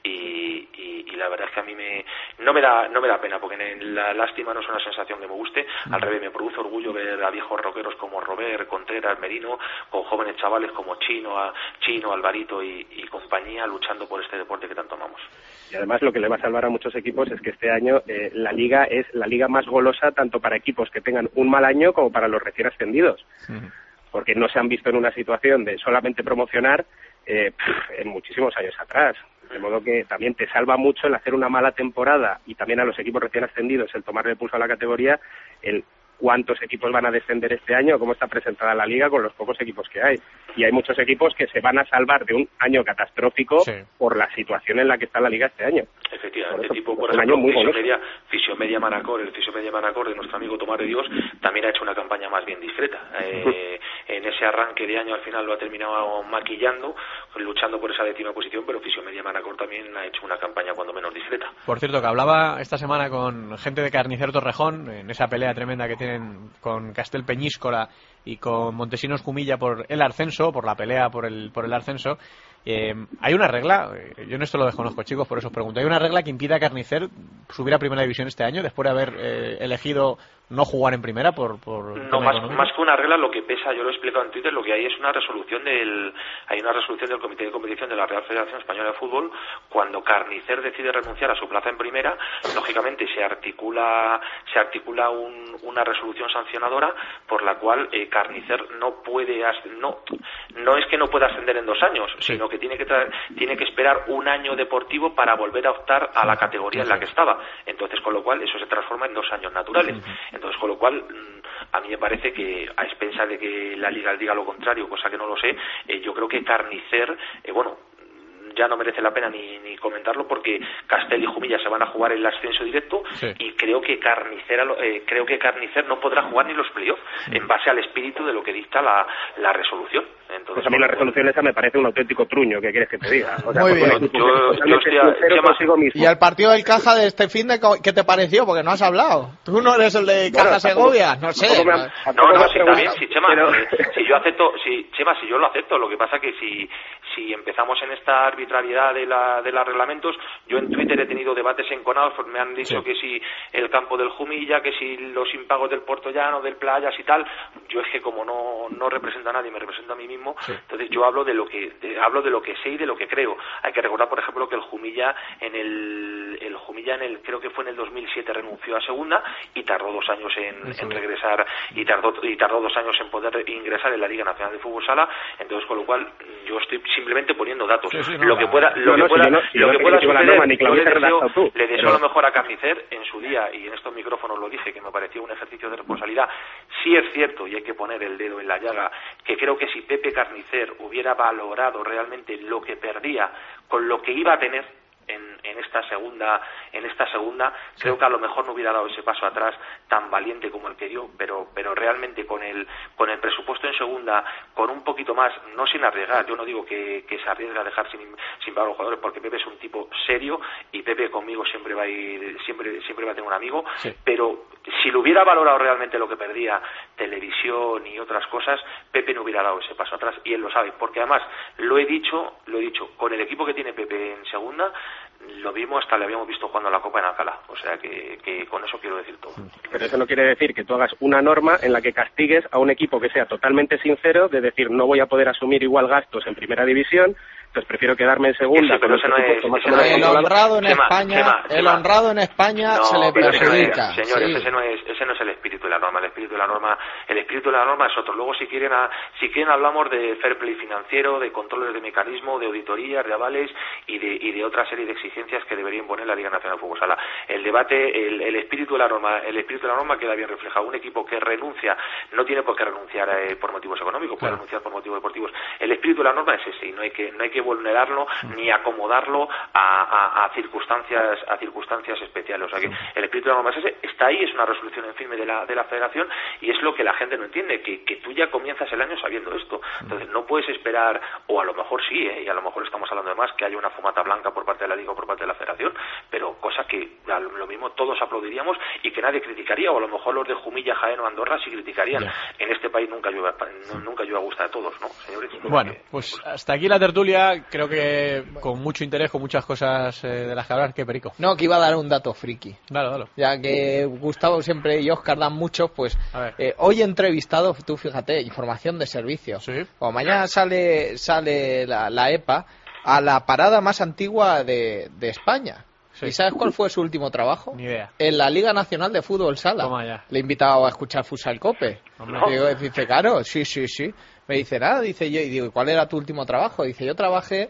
y, y, y la verdad es que a mí me no me da no me da pena, porque la lástima no es una sensación que me guste, al revés, me produce orgullo ver a viejos rockeros como Robert, Contreras, Merino, con jóvenes chavales como Chino, a, Chino Alvarito y, y compañía luchando por este deporte que tanto amamos. Y además lo que le va a salvar a muchos equipos es que este año eh, la liga es la liga más golosa tanto para equipos que tengan un mal año como para los recién ascendidos. Uh-huh. Porque no se han visto en una situación de solamente promocionar eh, pff, en muchísimos años atrás. De modo que también te salva mucho el hacer una mala temporada y también a los equipos recién ascendidos el tomarle el pulso a la categoría, el cuántos equipos van a descender este año, cómo está presentada la liga con los pocos equipos que hay. Y hay muchos equipos que se van a salvar de un año catastrófico sí. por la situación en la que está la liga este año. Efectivamente, por tipo, por ejemplo, Fisiomedia, Fisiomedia Manacor, el Fisiomedia Manacor de nuestro amigo Tomás de Dios, también ha hecho una campaña más bien discreta. Eh, en ese arranque de año al final lo ha terminado maquillando, luchando por esa décima posición, pero Fisiomedia Manacor también ha hecho una campaña cuando menos discreta. Por cierto, que hablaba esta semana con gente de Carnicero Torrejón, en esa pelea tremenda que tienen con Castel Peñíscola y con Montesinos Jumilla por el ascenso, por la pelea por el por el ascenso. Eh, hay una regla, eh, yo en esto lo desconozco, chicos, por eso os pregunto. ¿Hay una regla que impida a Carnicer subir a primera división este año después de haber eh, elegido no jugar en primera por, por no más, más que una regla? Lo que pesa, yo lo he explicado en Twitter, lo que hay es una resolución del hay una resolución del Comité de Competición de la Real Federación Española de Fútbol. Cuando Carnicer decide renunciar a su plaza en primera, lógicamente se articula se articula un, una resolución sancionadora por la cual eh, Carnicer no puede no no es que no pueda ascender en dos años, sí. sino que tiene que traer, tiene que esperar un año deportivo para volver a optar a la categoría sí. en la que estaba. Entonces, con lo cual eso se transforma en dos años naturales. Sí. Entonces, con lo cual, a mí me parece que, a expensas de que la Liga diga lo contrario, cosa que no lo sé, eh, yo creo que Carnicer, eh, bueno, ya no merece la pena ni, ni comentarlo, porque Castel y Jumilla se van a jugar el ascenso directo sí. y creo que Carnicer eh, creo que Carnicer no podrá jugar ni los playoffs sí. en base al espíritu de lo que dicta la, la resolución. Entonces, pues a mí la resolución esa me parece un auténtico truño, ¿qué quieres que te diga? O sea, muy bien. Yo, yo estoy a, consigo mismo. ¿Y el partido del Caja de este fin de qué te pareció? Porque no has hablado. Tú no eres el de Caja bueno, Segovia, no sé. Me han, no, no, si está bien, si Chema, pero... si yo acepto, si Chema, si yo lo acepto, lo que pasa que si si empezamos en esta arbitrariedad de la de los reglamentos, yo en Twitter he tenido debates enconados, pues me han dicho sí. que si el campo del Jumilla, que si los impagos del Puerto Llano, del Playas y tal, yo es que como no no represento a nadie, me represento a mí mismo, sí. entonces yo hablo de lo que de, hablo de lo que sé y de lo que creo. Hay que recordar, por ejemplo, que el Jumilla en el el Jumilla en el creo que fue en el dos mil siete renunció a segunda y tardó dos años en, en regresar y tardó y tardó dos años en poder ingresar en la Liga Nacional de Fútbol Sala. Entonces, con lo cual yo estoy simplemente poniendo datos. Sí, sí, no, lo que pueda lo no, que no, pueda si no, si lo no que te pueda critico la suceder, norma, ni que lo yo le hubieses deseo, redactado tú, le deseo pero... lo mejor a Carnicer en su día, y en estos micrófonos lo dije, que me pareció un ejercicio de responsabilidad. Sí es cierto, y hay que poner el dedo en la llaga, que creo que si Pepe Carnicer hubiera valorado realmente lo que perdía con lo que iba a tener en, en esta segunda en esta segunda sí. creo que a lo mejor no hubiera dado ese paso atrás tan valiente como el que dio, pero pero realmente con el con el presupuesto en segunda, con un poquito más, no sin arriesgar, yo no digo que, que se arriesgue a dejar sin, sin pagar a los jugadores, porque Pepe es un tipo serio y Pepe conmigo siempre va a ir, siempre siempre va a tener un amigo, sí. pero si lo hubiera valorado realmente lo que perdía, televisión y otras cosas, Pepe no hubiera dado ese paso atrás, y él lo sabe, porque además lo he dicho, lo he dicho, con el equipo que tiene Pepe en segunda, lo mismo hasta le habíamos visto jugando la Copa en Alcalá, o sea que, que con eso quiero decir todo. Pero eso no quiere decir que tú hagas una norma en la que castigues a un equipo que sea totalmente sincero, de decir no voy a poder asumir igual gastos en primera división, pues prefiero quedarme en segunda. Sí, pero ese no es, ese no es, el honrado en Chema, España, Chema, Chema. el honrado en España no, se le perjudica. No es, señores, sí. ese no es, ese no es el espíritu de la norma. El espíritu de la norma, el espíritu de la norma es otro. Luego, si quieren, a, si quieren hablamos de fair play financiero, de controles de mecanismo, de auditorías, de avales y de, y de otra serie de exigencias que debería imponer la Liga Nacional de Fútbol Sala. El debate, el, el espíritu de la norma, el espíritu de la norma queda bien reflejado. Un equipo que renuncia no tiene por qué renunciar eh, por motivos económicos, puede claro. renunciar por motivos deportivos. El espíritu de la norma es ese, y no hay que, no hay que vulnerarlo ni acomodarlo a, a, a circunstancias a circunstancias especiales. O sea que el espíritu de la norma es ese, está ahí, es una resolución en firme de la, de la Federación, y es lo que la gente no entiende, que, que tú ya comienzas el año sabiendo esto. Entonces no puedes esperar, o a lo mejor sí, ¿eh? y a lo mejor estamos hablando de más, que haya una fumata blanca por parte de la Liga o por parte de la Federación, pero cosa que a lo mismo todos aplaudiríamos y que nadie criticaría, o a lo mejor los de Jumilla, Jaén o Andorra sí criticarían. Ya. En este país nunca llueve, nunca llueve a gusto de todos, ¿no, señores? Bueno, pues hasta aquí la tertulia, creo que con mucho interés, con muchas cosas eh, de las que hablar. ¿Qué, Perico? No, que iba a dar un dato friki. Dalo, dalo. Ya que Gustavo siempre y Óscar dan mucho, pues eh, hoy he entrevistado, tú fíjate, información de servicio. Sí. O mañana sale sale la, la E P A a la parada más antigua de, de España. Sí. ¿Y sabes cuál fue su último trabajo? Ni idea. En la Liga Nacional de Fútbol Sala. Toma ya. Le he invitado a escuchar Futsal Cope. No. Digo, dice, claro, sí, sí, sí. Me dice, nada, dice yo, y digo, ¿cuál era tu último trabajo? Dice, yo trabajé,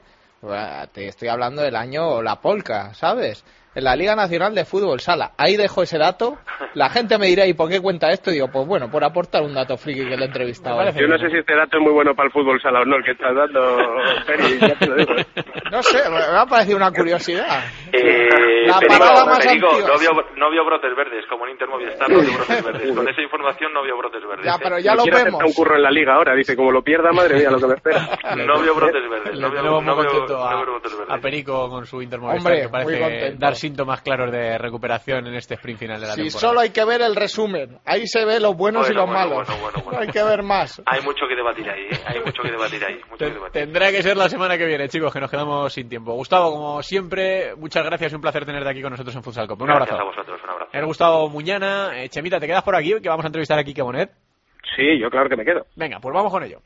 te estoy hablando del año La Polca, ¿sabes? En la Liga Nacional de Fútbol Sala. Ahí dejo ese dato. La gente me dirá, ¿y por qué cuenta esto? Y digo, pues bueno, por aportar un dato friki que le he entrevistado. Yo no sé si este dato es muy bueno para el fútbol sala o no, el que estás dando, Peri, ya te lo digo. No sé, me ha parecido una curiosidad. Eh, la Perico, parada más Perico, antigua. no vio, no vio brotes verdes, como en Inter Movistar no vio brotes verdes. Con esa información no vio brotes verdes. Ya, pero ya eh. lo quiero vemos. Hacer un curro en la liga ahora, dice, como lo pierda, madre mía, lo que me espera. No vio brotes verdes. No vio, no no muy vio, contento no a, vio brotes verdes. a Perico con su Inter Movistar, Hombre, que parece dar síntomas claros de recuperación en este sprint final de la sí, temporada. Solo hay que ver el resumen. Ahí se ve los buenos bueno, y los bueno, malos. Bueno, bueno, bueno. No hay que ver más. Hay mucho que debatir ahí, ¿eh? Hay mucho que debatir ahí. Mucho que debatir. Tendrá que ser la semana que viene, chicos, que nos quedamos sin tiempo. Gustavo, como siempre, muchas gracias y un placer tenerte aquí con nosotros en Futsal Cope. Un gracias abrazo. a vosotros, un abrazo. Eres Gustavo Muñana. Eh, Chemita, ¿te quedas por aquí? Que vamos a entrevistar a Quique Bonet. Sí, yo claro que me quedo. Venga, pues vamos con ello.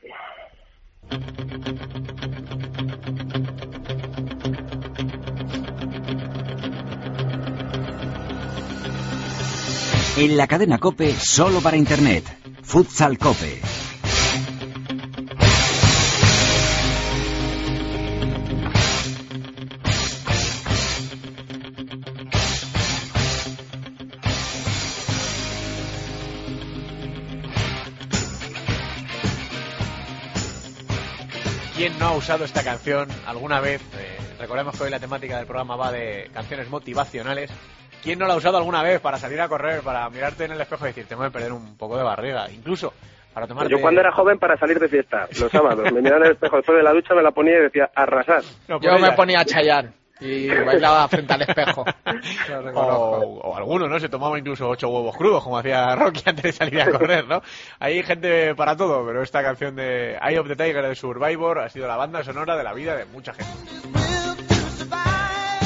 En la cadena COPE, solo para Internet. Futsal Cope. ¿Quién no ha usado esta canción alguna vez? Eh, recordemos que hoy la temática del programa va de canciones motivacionales. ¿Quién no la ha usado alguna vez para salir a correr, para mirarte en el espejo y decir, tengo que perder un poco de barriga? Incluso para tomarte... Yo cuando era joven, para salir de fiesta, los sábados, me miraba en el espejo después de la ducha, me la ponía y decía, arrasar. No, Yo me ponía a chayar y bailaba frente al espejo. o, o alguno, ¿no? Se tomaba incluso ocho huevos crudos, como hacía Rocky antes de salir a correr, ¿no? Hay gente para todo, pero esta canción de Eye of the Tiger de Survivor ha sido la banda sonora de la vida de mucha gente.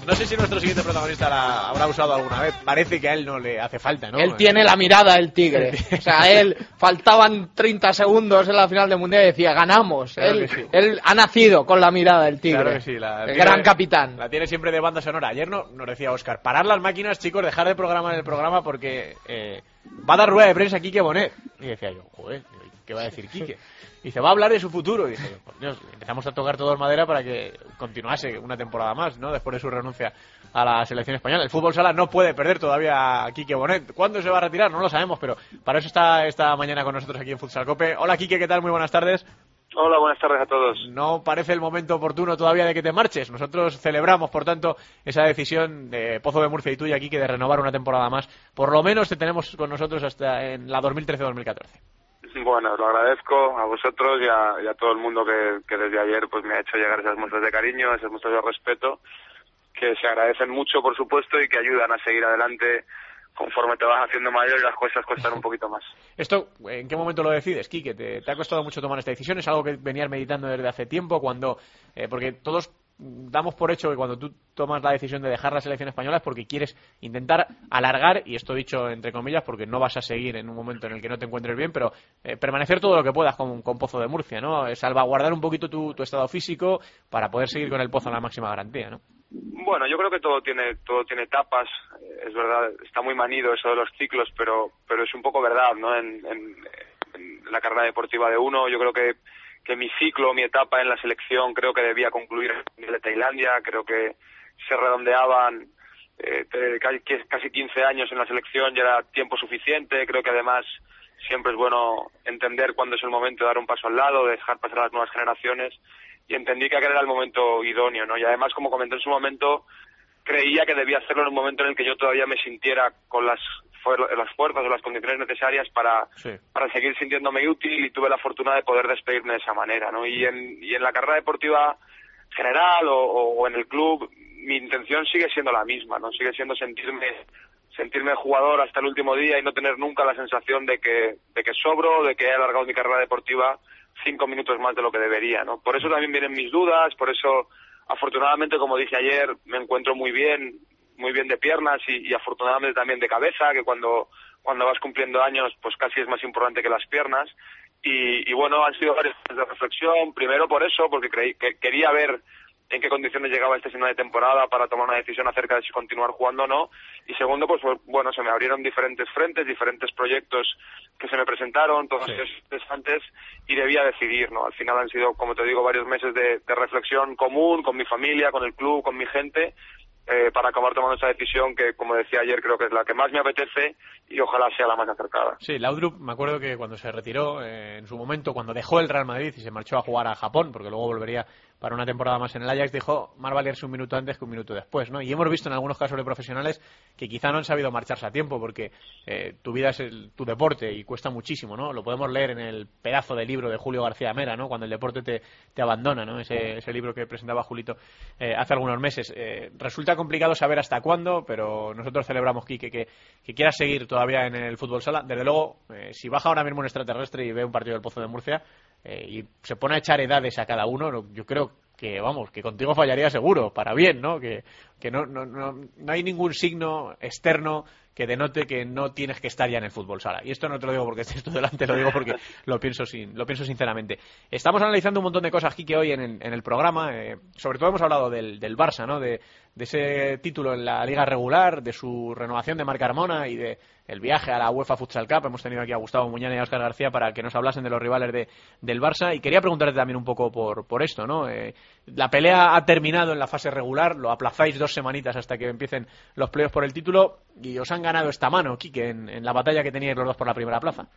No sé si nuestro siguiente protagonista la habrá usado alguna vez. Parece que a él no le hace falta, ¿no? Él tiene la mirada del tigre. O sea, él faltaban treinta segundos en la final del Mundial y decía, ganamos. Claro él, que sí. él ha nacido con la mirada del tigre. Claro que sí, la el tiene, gran capitán. La tiene siempre de banda sonora. Ayer no, nos decía Óscar, parar las máquinas, chicos, dejar de programar el programa porque eh, va a dar rueda de prensa Quique Bonet. Y decía yo, joder, ¿qué va a decir Quique? Y dice, va a hablar de su futuro. Y dice, por Dios, empezamos a tocar todos madera para que continuase una temporada más, ¿no? Después de su renuncia a la selección española. El fútbol sala no puede perder todavía a Quique Bonet. ¿Cuándo se va a retirar? No lo sabemos, pero para eso está esta mañana con nosotros aquí en Futsal Cope. Hola Quique, ¿qué tal? Muy buenas tardes. Hola, buenas tardes a todos. No parece el momento oportuno todavía de que te marches. Nosotros celebramos, por tanto, esa decisión de Pozo de Murcia y tuya, Quique, de renovar una temporada más. Por lo menos te tenemos con nosotros hasta en la dos mil trece dos mil catorce. Bueno, lo agradezco a vosotros y a, y a todo el mundo que, que desde ayer pues me ha hecho llegar esas muestras de cariño, esas muestras de respeto, que se agradecen mucho, por supuesto, y que ayudan a seguir adelante conforme te vas haciendo mayor y las cosas cuestan un poquito más. ¿Esto en qué momento lo decides, Quique? ¿Te, te ha costado mucho tomar esta decisión? ¿Es algo que venías meditando desde hace tiempo? Cuando eh, porque todos damos por hecho que cuando tú tomas la decisión de dejar la selección española es porque quieres intentar alargar, y esto dicho entre comillas porque no vas a seguir en un momento en el que no te encuentres bien, pero eh, permanecer todo lo que puedas con, con Pozo de Murcia, ¿no? Salvaguardar un poquito tu, tu estado físico para poder seguir con el Pozo en la máxima garantía, ¿no? Bueno, yo creo que todo tiene todo tiene etapas. Es verdad, está muy manido eso de los ciclos, pero pero es un poco verdad, ¿no? En, en, en la carrera deportiva de uno, yo creo que que mi ciclo, mi etapa en la selección creo que debía concluir en de Tailandia, creo que se redondeaban eh, casi quince años en la selección, ya era tiempo suficiente. Creo que además siempre es bueno entender cuándo es el momento de dar un paso al lado, de dejar pasar a las nuevas generaciones, y entendí que aquel era el momento idóneo, ¿no? Y además, como comenté en su momento, creía que debía hacerlo en un momento en el que yo todavía me sintiera con las las fuerzas o las condiciones necesarias para sí. para seguir sintiéndome útil, y tuve la fortuna de poder despedirme de esa manera, ¿no? Y en, y en la carrera deportiva general o, o en el club, mi intención sigue siendo la misma, ¿no? Sigue siendo sentirme sentirme jugador hasta el último día y no tener nunca la sensación de que de que sobro, de que he alargado mi carrera deportiva cinco minutos más de lo que debería, ¿no? Por eso también vienen mis dudas, por eso afortunadamente, como dije ayer, me encuentro muy bien, muy bien de piernas y, y afortunadamente también de cabeza, que cuando cuando vas cumpliendo años pues casi es más importante que las piernas. Y, y bueno, han sido varios años de reflexión, primero por eso, porque creí que quería ver en qué condiciones llegaba este final de temporada para tomar una decisión acerca de si continuar jugando o no, y segundo, pues bueno, se me abrieron diferentes frentes, diferentes proyectos que se me presentaron, todos ellos interesantes, y debía decidir, ¿no? Al final han sido, como te digo, varios meses de, de reflexión común con mi familia, con el club, con mi gente, eh, para acabar tomando esa decisión que, como decía ayer, creo que es la que más me apetece y ojalá sea la más acertada. Sí, Laudrup, me acuerdo que cuando se retiró, eh, en su momento, cuando dejó el Real Madrid y se marchó a jugar a Japón, porque luego volvería para una temporada más en el Ajax, dijo más valerse un minuto antes que un minuto después, ¿no? Y hemos visto en algunos casos de profesionales que quizá no han sabido marcharse a tiempo, porque eh, tu vida es el, tu deporte y cuesta muchísimo, ¿no? Lo podemos leer en el pedazo de libro de Julio García Mera, ¿no? Cuando el deporte te, te abandona, ¿no? Ese, ese libro que presentaba Julito eh, hace algunos meses. Eh, resulta complicado saber hasta cuándo, pero nosotros celebramos, Quique, que, que quieras seguir todavía en el fútbol sala. Desde luego, eh, si baja ahora mismo un extraterrestre y ve un partido del Pozo de Murcia eh, y se pone a echar edades a cada uno, yo creo que, vamos, que contigo fallaría seguro, para bien, ¿no? Que, que no, no, no, no hay ningún signo externo que denote que no tienes que estar ya en el fútbol sala. Y esto no te lo digo porque estés tú delante, lo digo porque lo pienso sin, lo pienso sinceramente. Estamos analizando un montón de cosas, Quique, hoy en el, en el programa. Eh, sobre todo hemos hablado del, del Barça, ¿no? De, de ese título en la liga regular, de su renovación de Marc Carmona y de el viaje a la UEFA Futsal Cup. Hemos tenido aquí a Gustavo Muñana y a Óscar García para que nos hablasen de los rivales de, del Barça, y quería preguntarte también un poco por, por esto, ¿no? Eh, la pelea ha terminado en la fase regular, lo aplazáis dos semanitas hasta que empiecen los playoffs por el título, y os han ganado esta mano, Quique, en, en la batalla que teníais los dos por la primera plaza.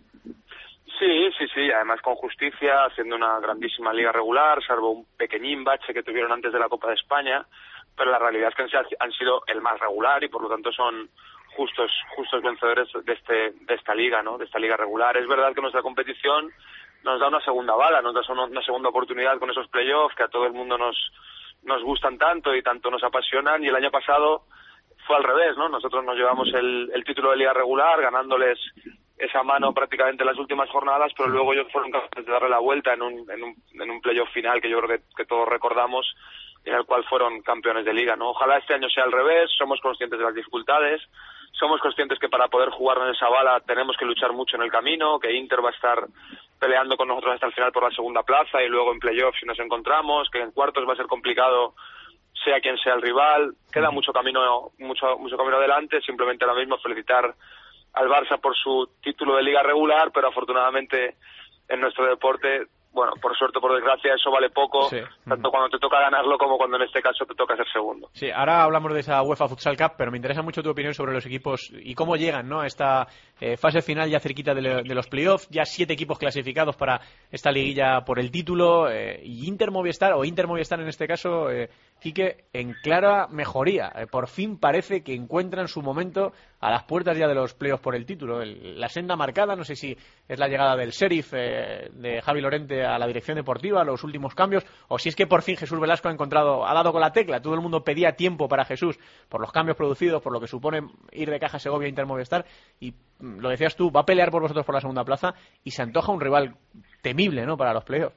Sí, sí, sí, además con justicia, haciendo una grandísima liga regular, salvo un pequeñín bache que tuvieron antes de la Copa de España, pero la realidad es que han sido el más regular y por lo tanto son justos justos vencedores de este de esta liga, ¿no? De esta liga regular. Es verdad que nuestra competición nos da una segunda bala, nos da una, una segunda oportunidad con esos playoffs que a todo el mundo nos nos gustan tanto y tanto nos apasionan, y el año pasado fue al revés, ¿no? Nosotros nos llevamos el, el título de liga regular ganándoles esa mano prácticamente en las últimas jornadas, pero luego ellos fueron capaces de darle la vuelta en un en un, en un playoff final que yo creo que, que todos recordamos, en el cual fueron campeones de liga, ¿no? Ojalá este año sea al revés, somos conscientes de las dificultades, somos conscientes que para poder jugar en esa bala tenemos que luchar mucho en el camino, que Inter va a estar peleando con nosotros hasta el final por la segunda plaza y luego en playoffs si nos encontramos, que en cuartos va a ser complicado sea quien sea el rival, queda mucho camino, mucho, mucho camino adelante, simplemente ahora mismo felicitar al Barça por su título de liga regular, pero afortunadamente en nuestro deporte, bueno, por suerte o por desgracia, eso vale poco, sí. Tanto cuando te toca ganarlo como cuando en este caso te toca ser segundo. Sí, ahora hablamos de esa UEFA Futsal Cup, pero me interesa mucho tu opinión sobre los equipos y cómo llegan, ¿no?, a esta eh, fase final ya cerquita de, le, de los playoffs, ya siete equipos clasificados para esta liguilla por el título, eh, y Inter Movistar, o Inter Movistar en este caso, eh, Quique, en clara mejoría. Eh, por fin parece que encuentran su momento a las puertas ya de los playoffs por el título. El, la senda marcada, no sé si es la llegada del Sheriff, eh, de Javi Lorente a la dirección deportiva, los últimos cambios, o si es que por fin Jesús Velasco ha encontrado, ha dado con la tecla. Todo el mundo pedía tiempo para Jesús por los cambios producidos, por lo que supone ir de Caja Segovia a Inter Movistar, y lo decías tú, va a pelear por vosotros por la segunda plaza y se antoja un rival temible, ¿no?, para los playoffs.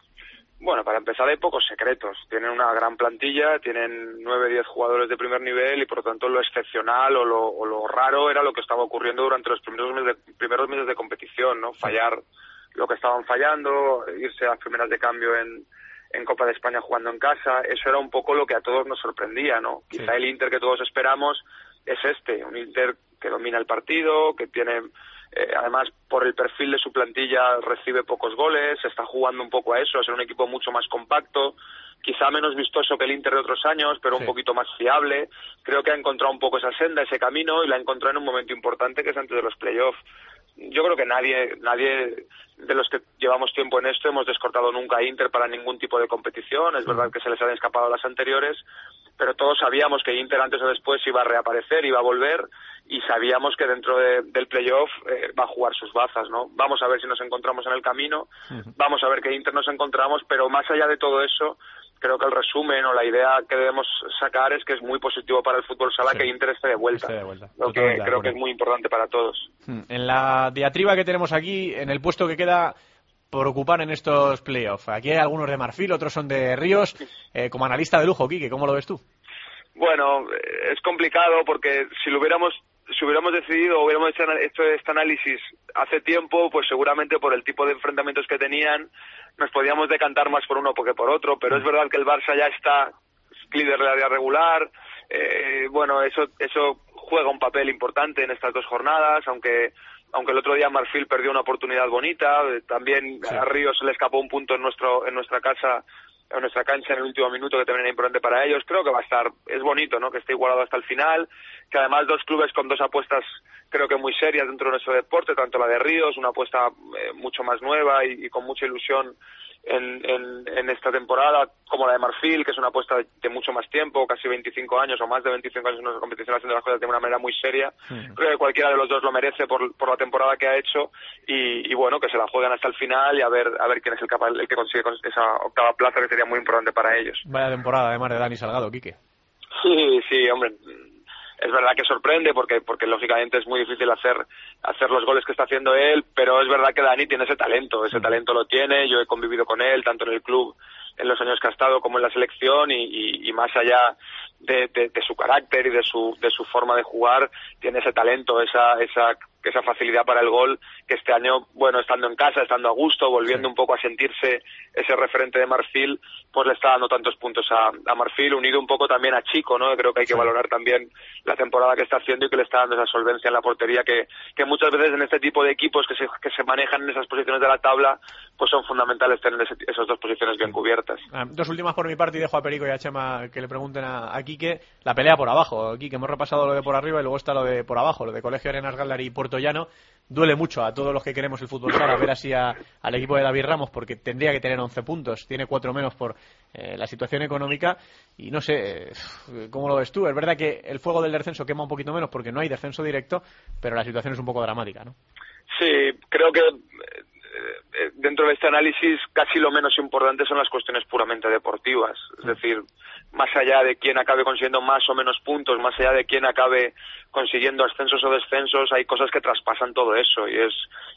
Bueno, para empezar hay pocos secretos. Tienen una gran plantilla, tienen nueve, diez jugadores de primer nivel y por lo tanto lo excepcional o lo, o lo raro era lo que estaba ocurriendo durante los primeros meses de, primeros meses de competición, ¿no? Fallar lo que estaban fallando, irse a las primeras de cambio en, en Copa de España jugando en casa, eso era un poco lo que a todos nos sorprendía, ¿no? Sí. Quizá el Inter que todos esperamos es este, un Inter que domina el partido, que tiene... Eh, además, por el perfil de su plantilla recibe pocos goles, se está jugando un poco a eso, a ser un equipo mucho más compacto, quizá menos vistoso que el Inter de otros años, pero sí. Un poquito más fiable. Creo que ha encontrado un poco esa senda, ese camino, y la ha encontrado en un momento importante que es antes de los playoffs. Yo creo que nadie, nadie de los que llevamos tiempo en esto hemos descortado nunca a Inter para ningún tipo de competición. Es verdad que se les han escapado las anteriores, pero todos sabíamos que Inter antes o después iba a reaparecer, iba a volver, y sabíamos que dentro de, del playoff eh, va a jugar sus bazas, ¿no? Vamos a ver si nos encontramos en el camino, uh-huh. Vamos a ver qué Inter nos encontramos, pero más allá de todo eso, creo que el resumen o la idea que debemos sacar es que es muy positivo para el fútbol sala, sí. Que Inter esté de vuelta, esté de vuelta. Lo que creo que es muy importante para todos. En la diatriba que tenemos aquí, en el puesto que queda por ocupar en estos playoffs, aquí hay algunos de Marfil, otros son de Ríos, eh, como analista de lujo, Quique, ¿cómo lo ves tú? Bueno, es complicado porque si lo hubiéramos si hubiéramos decidido o hubiéramos hecho este, este análisis hace tiempo, pues seguramente por el tipo de enfrentamientos que tenían nos podíamos decantar más por uno que por otro, pero es verdad que el Barça ya está líder de la área regular, eh, bueno, eso eso juega un papel importante en estas dos jornadas, aunque aunque el otro día Marfil perdió una oportunidad bonita, eh, también sí. A Ríos se le escapó un punto en nuestro en nuestra casa, en nuestra cancha en el último minuto, que también era importante para ellos. Creo que va a estar, es bonito, ¿no?, que esté igualado hasta el final, que además dos clubes con dos apuestas creo que muy serias dentro de nuestro deporte, tanto la de Ríos, una apuesta eh, mucho más nueva y, y con mucha ilusión en, en, en esta temporada, como la de Marfil, que es una apuesta de, de mucho más tiempo, casi veinticinco años o más de veinticinco años en nuestra competición, haciendo las cosas de una manera muy seria. Sí. Creo que cualquiera de los dos lo merece por, por la temporada que ha hecho y, y bueno, que se la juegan hasta el final y a ver a ver quién es el, capaz, el que consigue esa octava plaza, que sería muy importante para ellos. Vaya temporada además de Dani Salgado, Quique. Sí, sí, hombre, es verdad que sorprende porque porque lógicamente es muy difícil hacer hacer los goles que está haciendo él, pero es verdad que Dani tiene ese talento, ese talento lo tiene. Yo he convivido con él tanto en el club en los años que ha estado como en la selección y, y, y más allá de, de, de su carácter y de su de su forma de jugar, tiene ese talento, esa esa esa facilidad para el gol, que este año, bueno, estando en casa, estando a gusto, volviendo sí. un poco a sentirse ese referente de Marfil, pues le está dando tantos puntos a, a Marfil, unido un poco también a Chico, ¿no? Creo que hay que sí. valorar también la temporada que está haciendo y que le está dando esa solvencia en la portería que, que muchas veces en este tipo de equipos que se, que se manejan en esas posiciones de la tabla, pues son fundamentales tener ese, esas dos posiciones bien cubiertas. Ah, dos últimas por mi parte y dejo a Perico y a Chema que le pregunten a, a Quique la pelea por abajo. Quique, hemos repasado lo de por arriba y luego está lo de por abajo, lo de Colegio Arenas Galdar y Puerto Llano. Duele mucho a todos los que queremos el fútbol sala ver así a, al equipo de David Ramos, porque tendría que tener once puntos, tiene cuatro menos por eh, la situación económica y no sé, eh, ¿cómo lo ves tú? Es verdad que el fuego del descenso quema un poquito menos porque no hay descenso directo, pero la situación es un poco dramática, ¿no? Sí, creo que eh, dentro de este análisis casi lo menos importante son las cuestiones puramente deportivas, es decir, más allá de quién acabe consiguiendo más o menos puntos, más allá de quién acabe consiguiendo ascensos o descensos, hay cosas que traspasan todo eso y es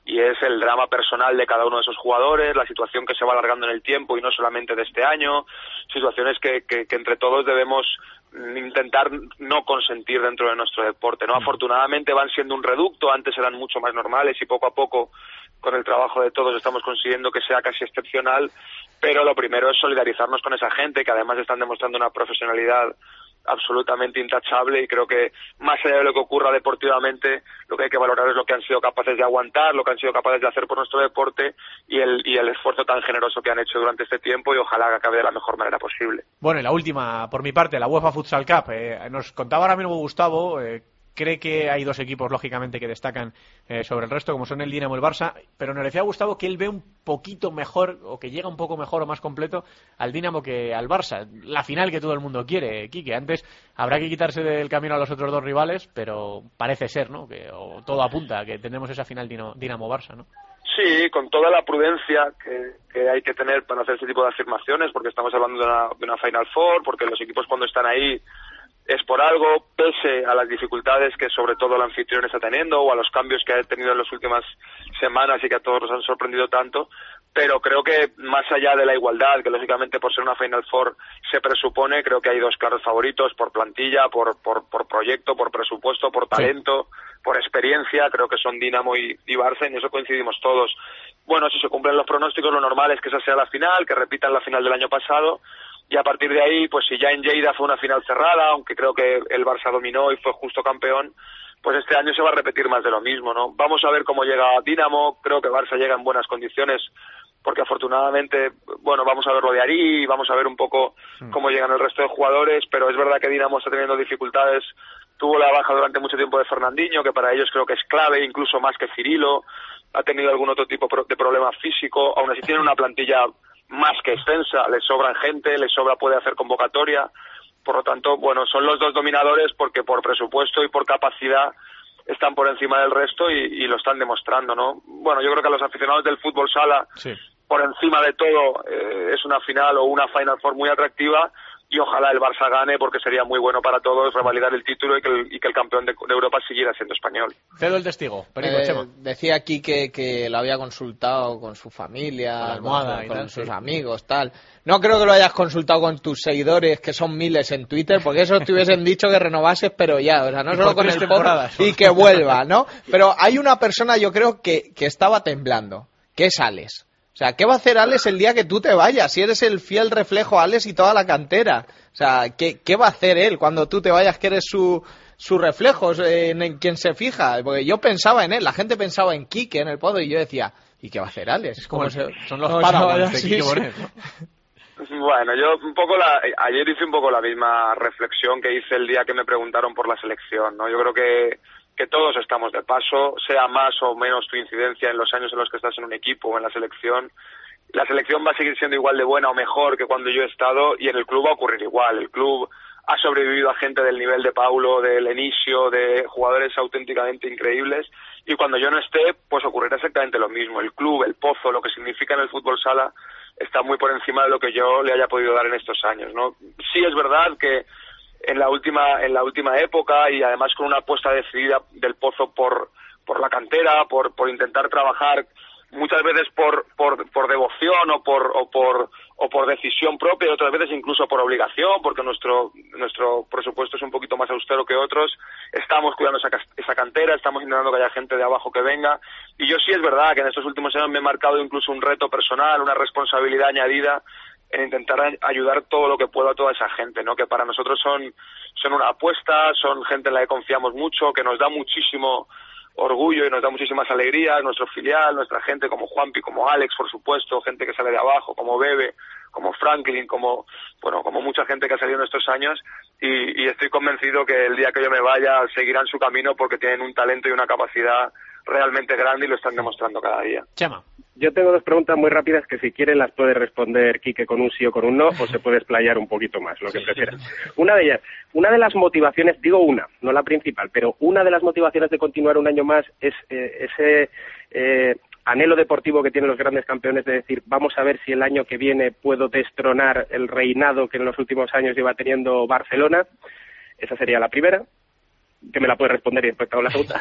y es el drama personal de cada uno de esos jugadores, la situación que se va alargando en el tiempo y no solamente de este año, situaciones que, que, que entre todos debemos intentar no consentir dentro de nuestro deporte, ¿no? Afortunadamente van siendo un reducto, antes eran mucho más normales y poco a poco con el trabajo de todos estamos consiguiendo que sea casi excepcional, pero lo primero es solidarizarnos con esa gente que además están demostrando una profesionalidad absolutamente intachable, y creo que más allá de lo que ocurra deportivamente, lo que hay que valorar es lo que han sido capaces de aguantar, lo que han sido capaces de hacer por nuestro deporte y el, y el esfuerzo tan generoso que han hecho durante este tiempo, y ojalá que acabe de la mejor manera posible. Bueno, y la última, por mi parte, la UEFA Futsal Cup. Eh, nos contaba ahora mismo Gustavo, eh, cree que hay dos equipos, lógicamente, que destacan eh, sobre el resto, como son el Dinamo y el Barça, pero nos decía Gustavo que él ve un poquito mejor, o que llega un poco mejor o más completo al Dinamo que al Barça. La final que todo el mundo quiere, Quique. Antes habrá que quitarse del camino a los otros dos rivales, pero parece ser, ¿no? Que o todo apunta a que tendremos esa final Dinamo-Barça, ¿no? Sí, con toda la prudencia que, que hay que tener para hacer ese tipo de afirmaciones, porque estamos hablando de una, de una Final Four, porque los equipos cuando están ahí es por algo, pese a las dificultades que sobre todo el anfitrión está teniendo o a los cambios que ha tenido en las últimas semanas y que a todos nos han sorprendido tanto, pero creo que más allá de la igualdad, que lógicamente por ser una Final Four se presupone, creo que hay dos claros favoritos por plantilla, por, por, por proyecto, por presupuesto, por talento, sí, por experiencia, creo que son Dinamo y, y Barça, y en eso coincidimos todos. Bueno, si se cumplen los pronósticos, lo normal es que esa sea la final, que repitan la final del año pasado, y a partir de ahí, pues si ya en Lleida fue una final cerrada, aunque creo que el Barça dominó y fue justo campeón, pues este año se va a repetir más de lo mismo, ¿no? Vamos a ver cómo llega Dinamo, creo que Barça llega en buenas condiciones, porque afortunadamente, bueno, vamos a ver lo de Ari, vamos a ver un poco cómo llegan el resto de jugadores, pero es verdad que Dinamo está teniendo dificultades, tuvo la baja durante mucho tiempo de Fernandinho, que para ellos creo que es clave, incluso más que Cirilo, ha tenido algún otro tipo de problema físico, aún así tiene una plantilla más que extensa, le sobran gente, le sobra, puede hacer convocatoria, por lo tanto, bueno, son los dos dominadores porque por presupuesto y por capacidad están por encima del resto y, y lo están demostrando, ¿no? Bueno, yo creo que a los aficionados del fútbol sala, sí, por encima de todo, eh, es una final o una Final Four muy atractiva, y ojalá el Barça gane porque sería muy bueno para todos revalidar el título y que el, y que el campeón de, de Europa siguiera siendo español. Cedo el testigo. Perico, eh, Chema. Decía aquí que, que lo había consultado con su familia, con, la almohada con, con tal, sus sí. amigos, tal. No creo que lo hayas consultado con tus seguidores, que son miles en Twitter, porque eso te hubiesen dicho que renovases, pero ya, o sea, no y solo con el podcast y que vuelva, ¿no? Pero hay una persona, yo creo, que, que estaba temblando, que es Alex. O sea, ¿qué va a hacer Alex el día que tú te vayas? Si eres el fiel reflejo, Alex, y toda la cantera. O sea, ¿qué, qué va a hacer él cuando tú te vayas, que eres su, su reflejo, en, en quien se fija? Porque yo pensaba en él, la gente pensaba en Quique, en el podio, y yo decía, ¿y qué va a hacer Alex? Es como se, son los Padawans de Quique Bonet, ¿no? Bueno, yo un poco la, ayer hice un poco la misma reflexión que hice el día que me preguntaron por la selección, ¿no? Yo creo que que todos estamos de paso, sea más o menos tu incidencia en los años en los que estás en un equipo o en la selección. La selección va a seguir siendo igual de buena o mejor que cuando yo he estado, y en el club va a ocurrir igual. El club ha sobrevivido a gente del nivel de Paulo, de Lenisio, de jugadores auténticamente increíbles, y cuando yo no esté, pues ocurrirá exactamente lo mismo. El club, el pozo, lo que significa en el fútbol sala, está muy por encima de lo que yo le haya podido dar en estos años, ¿no? Sí es verdad que en la última en la última época, y además con una apuesta decidida del Pozo por por la cantera, por por intentar trabajar muchas veces por por por devoción o por o por o por decisión propia, y otras veces incluso por obligación, porque nuestro nuestro presupuesto es un poquito más austero que otros. Estamos cuidando esa, esa cantera, estamos intentando que haya gente de abajo que venga, y yo sí es verdad que en estos últimos años me he marcado incluso un reto personal, una responsabilidad añadida en intentar ayudar todo lo que puedo a toda esa gente, ¿no? Que para nosotros son son una apuesta, son gente en la que confiamos mucho, que nos da muchísimo orgullo y nos da muchísimas alegrías, nuestro filial, nuestra gente como Juanpi, como Alex, por supuesto, gente que sale de abajo, como Bebe, como Franklin, como bueno, como mucha gente que ha salido en estos años, y, y estoy convencido que el día que yo me vaya seguirán su camino porque tienen un talento y una capacidad realmente grande y lo están demostrando cada día. Chema. Yo tengo dos preguntas muy rápidas que si quieren las puede responder Quique con un sí o con un no, o se puede explayar un poquito más, lo que prefieran. Una de ellas, una de las motivaciones, digo una, no la principal, pero una de las motivaciones de continuar un año más es eh, ese eh, anhelo deportivo que tienen los grandes campeones de decir, vamos a ver si el año que viene puedo destronar el reinado que en los últimos años lleva teniendo Barcelona. Esa sería la primera. que me la puede responder y después te hago la segunda.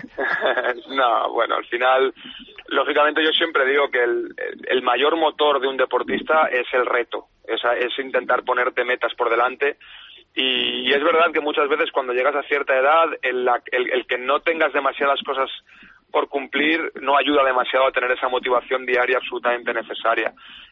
No, bueno, al final, lógicamente yo siempre digo que el, el mayor motor de un deportista es el reto, es, es intentar ponerte metas por delante. Y, y es verdad que muchas veces cuando llegas a cierta edad, el, el, el que no tengas demasiadas cosas por cumplir no ayuda demasiado a tener esa motivación diaria absolutamente necesaria.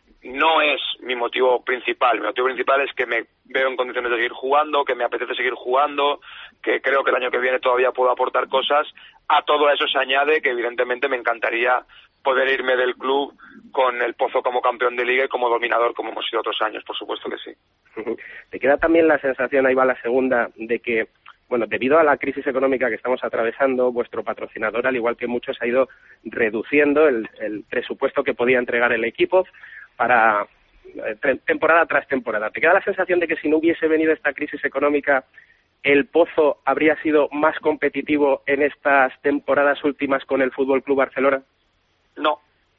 No es mi motivo principal. Mi motivo principal es que me veo en condiciones de seguir jugando, que me apetece seguir jugando, que creo que el año que viene todavía puedo aportar cosas. A todo eso se añade que evidentemente me encantaría poder irme del club con el Pozo como campeón de liga y como dominador como hemos sido otros años, por supuesto que sí. ¿Te queda también la sensación, ahí va la segunda, de que, bueno, debido a la crisis económica que estamos atravesando, vuestro patrocinador, al igual que muchos, ha ido reduciendo el, el presupuesto que podía entregar el equipo para eh, temporada tras temporada? ¿Te queda la sensación de que si no hubiese venido esta crisis económica, el Pozo habría sido más competitivo en estas temporadas últimas con el Fútbol Club Barcelona? No.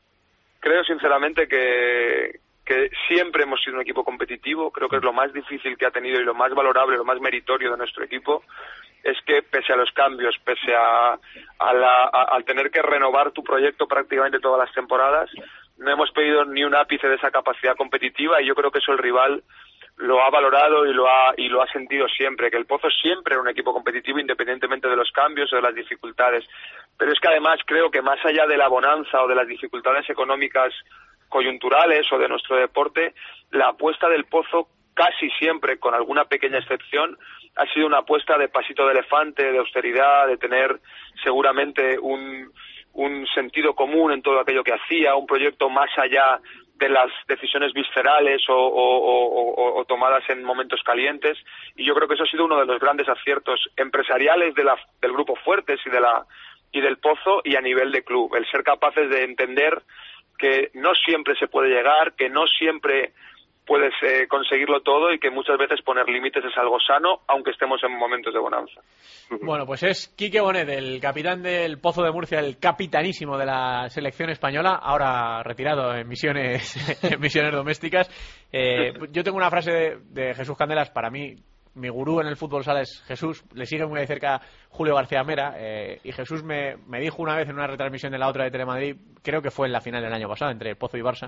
Creo sinceramente que, que siempre hemos sido un equipo competitivo. Creo que es lo más difícil que ha tenido y lo más valorable, lo más meritorio de nuestro equipo, es que pese a los cambios, pese a, a la, a, al tener que renovar tu proyecto prácticamente todas las temporadas, no hemos pedido ni un ápice de esa capacidad competitiva, y yo creo que eso el rival lo ha valorado y lo ha y lo ha sentido siempre, que el Pozo siempre era un equipo competitivo independientemente de los cambios o de las dificultades. Pero es que además creo que más allá de la bonanza o de las dificultades económicas coyunturales o de nuestro deporte, la apuesta del Pozo casi siempre, con alguna pequeña excepción, ha sido una apuesta de pasito de elefante, de austeridad, de tener seguramente un un sentido común en todo aquello que hacía, un proyecto más allá de las decisiones viscerales o, o, o, o tomadas en momentos calientes, y yo creo que eso ha sido uno de los grandes aciertos empresariales de la, del Grupo Fuertes y de la y del Pozo, y a nivel de club, el ser capaces de entender que no siempre se puede llegar, que no siempre puedes eh, conseguirlo todo, y que muchas veces poner límites es algo sano, aunque estemos en momentos de bonanza. Bueno, pues es Quique Bonet, el capitán del Pozo de Murcia, el capitanísimo de la selección española, ahora retirado en misiones en misiones domésticas. Eh, yo tengo una frase de, de Jesús Candelas, para mí, mi gurú en el fútbol sala es Jesús, le sigue muy de cerca Julio García Mera, eh, y Jesús me, me dijo una vez en una retransmisión de la otra de Telemadrid, creo que fue en la final del año pasado, entre Pozo y Barça,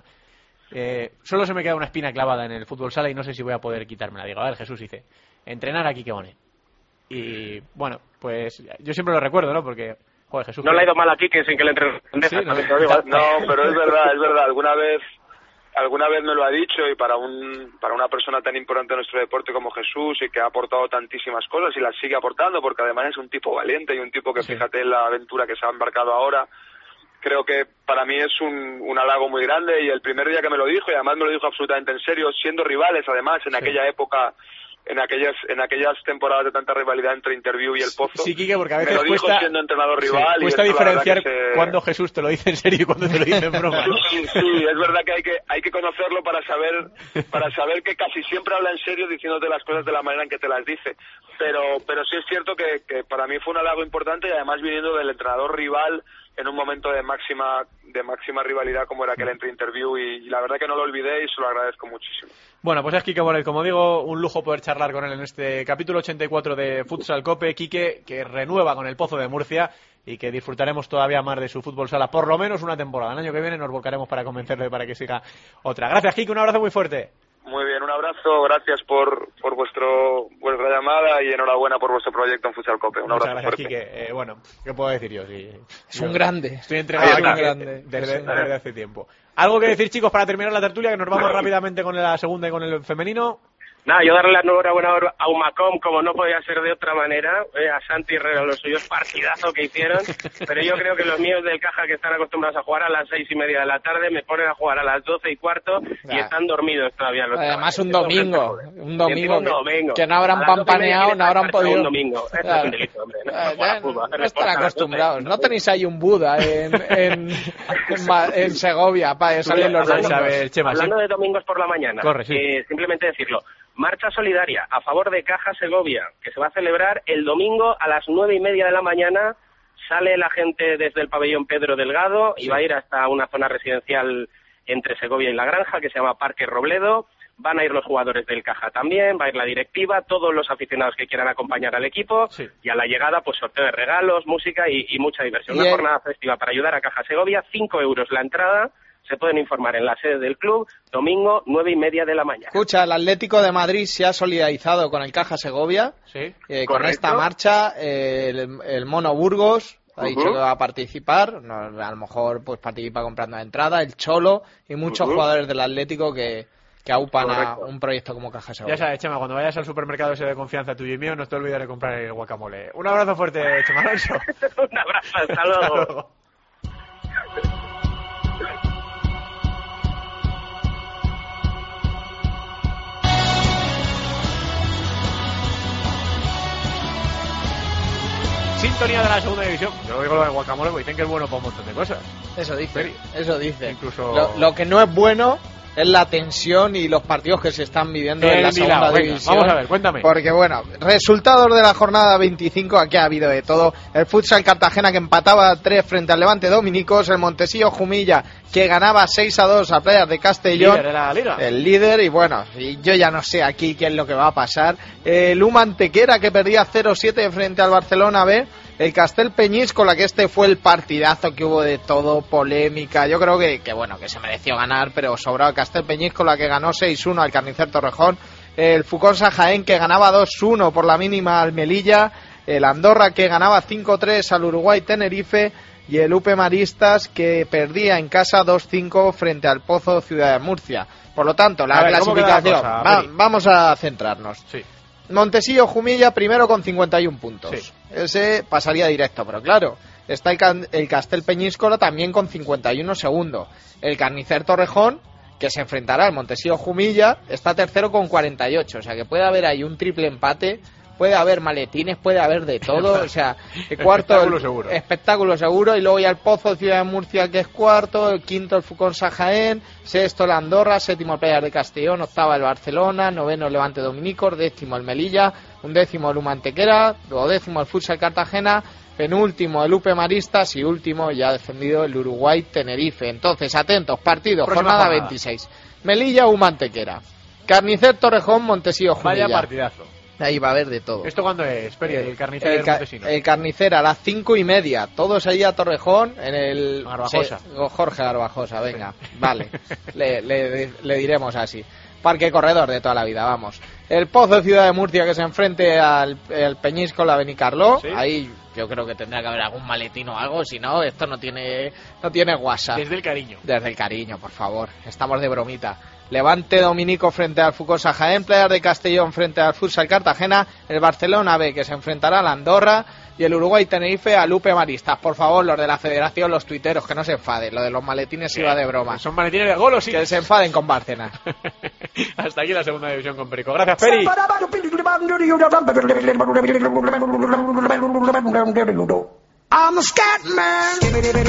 Eh, solo se me queda una espina clavada en el fútbol sala y no sé si voy a poder quitármela. Digo, a ver, Jesús, dice, entrenar a Quique Bonet. Y bueno, pues yo siempre lo recuerdo, ¿no? Porque, joder, Jesús... No le ha ido mal a Quique sin que le entre... Sí, no, no, pero es verdad, es verdad. Alguna vez alguna vez me lo ha dicho, y para un para una persona tan importante en nuestro deporte como Jesús, y que ha aportado tantísimas cosas y las sigue aportando, porque además es un tipo valiente y un tipo que, sí, fíjate en la aventura que se ha embarcado ahora. Creo que para mí es un, un halago muy grande, y el primer día que me lo dijo, y además me lo dijo absolutamente en serio, siendo rivales además en sí. aquella época, en aquellas en aquellas temporadas de tanta rivalidad entre Interview y el Pozo. Sí, Quique, porque a veces me lo dijo cuesta, siendo entrenador rival. Sí, cuesta y diferenciar se... cuando Jesús te lo dice en serio y cuando te lo dice en broma, ¿no? Sí, sí, es verdad que hay que hay que conocerlo para saber para saber que casi siempre habla en serio, diciéndote las cosas de la manera en que te las dice. Pero pero sí es cierto que, que para mí fue un halago importante, y además viniendo del entrenador rival en un momento de máxima de máxima rivalidad como era aquel entre Interview, y, y la verdad que no lo olvidé y se lo agradezco muchísimo. Bueno, pues es Quique Bonet, como digo, un lujo poder charlar con él en este capítulo ochenta y cuatro de Futsal Cope. Quique, que renueva con el Pozo de Murcia, y que disfrutaremos todavía más de su fútbol sala, por lo menos una temporada. El año que viene nos volcaremos para convencerle para que siga otra. Gracias, Quique, un abrazo muy fuerte. Muy bien, un abrazo, gracias por por vuestro vuestra llamada, y enhorabuena por vuestro proyecto en Futsal Cope. Un Muchas abrazo gracias, fuerte. Quique. Eh, bueno, ¿qué puedo decir yo? Sí, es un grande. Estoy entregado Ay, a un grande. Desde, desde hace tiempo. ¿Algo que decir, chicos, para terminar la tertulia, que nos vamos rápidamente con la segunda y con el femenino? Nada, yo darle la enhorabuena a Umacom, como no podía ser de otra manera, eh, a Santi Herrera, los suyos partidazo que hicieron, pero yo creo que los míos del Caja, que están acostumbrados a jugar a las seis y media de la tarde, me ponen a jugar a las doce y cuarto, y están dormidos todavía los Además un domingo, un domingo, un domingo, que, que no habrán pampaneado, no habrán podido... Un domingo, esto claro. Es un delito, hombre. No, no, ya, no, no están acostumbrados, no tenéis ahí un Buda en, en, en, en Segovia para salir los domingos. Ver, Chema, Hablando ¿sí? de domingos por la mañana, Corre, sí. eh, simplemente decirlo. Marcha solidaria a favor de Caja Segovia, que se va a celebrar el domingo a las nueve y media de la mañana. Sale la gente desde el pabellón Pedro Delgado y sí. va a ir hasta una zona residencial entre Segovia y La Granja, que se llama Parque Robledo. van a ir los jugadores del Caja también, va a ir la directiva, todos los aficionados que quieran acompañar al equipo, sí. Y a la llegada pues sorteo de regalos, música y, y mucha diversión. Una jornada festiva para ayudar a Caja Segovia, cinco euros la entrada. Se pueden informar en la sede del club, domingo, nueve y media de la mañana. Escucha, el Atlético de Madrid se ha solidarizado con el Caja Segovia, sí, eh, con esta marcha, eh, el, el Mono Burgos ha uh-huh. dicho que va a participar, no, a lo mejor pues participa comprando la entrada, el Cholo y muchos uh-huh. jugadores del Atlético que, que aupan Correcto. A un proyecto como Caja Segovia. Ya sabes, Chema, cuando vayas al supermercado ese de confianza tuyo y mío, no te olvides de comprar el guacamole. Un abrazo fuerte, Chema Alonso. Un abrazo, hasta luego. Hasta luego. Sintonía de la segunda división. Yo digo lo de guacamole porque dicen que es bueno para un montón de cosas. Eso dice, eso dice. Incluso... Lo, lo que no es bueno es la tensión y los partidos que se están viviendo el en la segunda Milao, división. Venga, vamos a ver, cuéntame. Porque bueno, resultados de la jornada veinticinco, aquí ha habido de todo. El Futsal Cartagena que empataba a tres frente al Levante Dominicos, el Montesillo Jumilla que ganaba seis a dos a Playas de Castellón. Líder de la liga. El líder, y bueno, y yo ya no sé aquí qué es lo que va a pasar. El Luma Antequera que perdía cero siete frente al Barcelona B. El Castel Peñíscola, que este fue el partidazo que hubo de todo, polémica. Yo creo que, que bueno, que se mereció ganar, pero sobrado el Castel Peñíscola, que ganó seis uno al Carnicer Torrejón. El Fuconsa Jaén, que ganaba dos uno por la mínima al Melilla. El Andorra, que ganaba cinco tres al Uruguay Tenerife. Y el U P Maristas, que perdía en casa dos cinco frente al Pozo Ciudad de Murcia. Por lo tanto, la ver, clasificación, cosa, va, vamos a centrarnos. Sí. Montesillo Jumilla primero con cincuenta y uno puntos. Sí. Ese pasaría directo, pero claro, está el, Can- el Castel Peñíscola también con cincuenta y uno segundo. El Carnicer Torrejón, que se enfrentará al Montesillo Jumilla, está tercero con cuarenta y ocho. O sea que puede haber ahí un triple empate, puede haber maletines, puede haber de todo. O sea, el cuarto, espectáculo seguro. Espectáculo seguro. Y luego ya el Pozo Ciudad de Murcia, que es cuarto, el quinto el Fuconsa Jaén, sexto el Andorra, séptimo el Playas de Castellón, octava el Barcelona, noveno el Levante Dominicos, décimo el Melilla, undécimo el Luma Antequera, duodécimo el Futsal Cartagena, penúltimo el U P Maristas y último ya defendido el Uruguay Tenerife. Entonces, atentos, partidos, jornada, jornada veintiséis. Melilla, Luma Antequera, Carnicer Torrejón, Montesillo Jumilla. Vaya partidazo. Ahí va a haber de todo. ¿Esto cuándo es, Peri, el Carnicer el, ca- el Carnicer a las cinco y media. Todos ahí a Torrejón en el... Garbajosa. Sí, Jorge Garbajosa, venga. Vale, le, le, le diremos así. Parque Corredor de toda la vida, vamos. El Pozo Ciudad de Murcia que se enfrente al, al Peñíscola Benicarló. ¿Sí? Ahí yo creo que tendrá que haber algún maletín o algo. Si no, esto no tiene, no tiene WhatsApp. Desde el cariño. Desde el cariño, por favor. Estamos de bromita. Levante Dominico frente al Fucosa Jaén, Playas de Castellón frente al Futsal Cartagena, el Barcelona B que se enfrentará al Andorra y el Uruguay Tenerife al U P Maristas. Por favor, los de la federación, los tuiteros, que no se enfaden. Lo de los maletines iba de broma. ¿Son maletines de gol o sí? Que se enfaden con Bárcenas. Hasta aquí la segunda división con Perico. Gracias, Peri. I'm a scat man.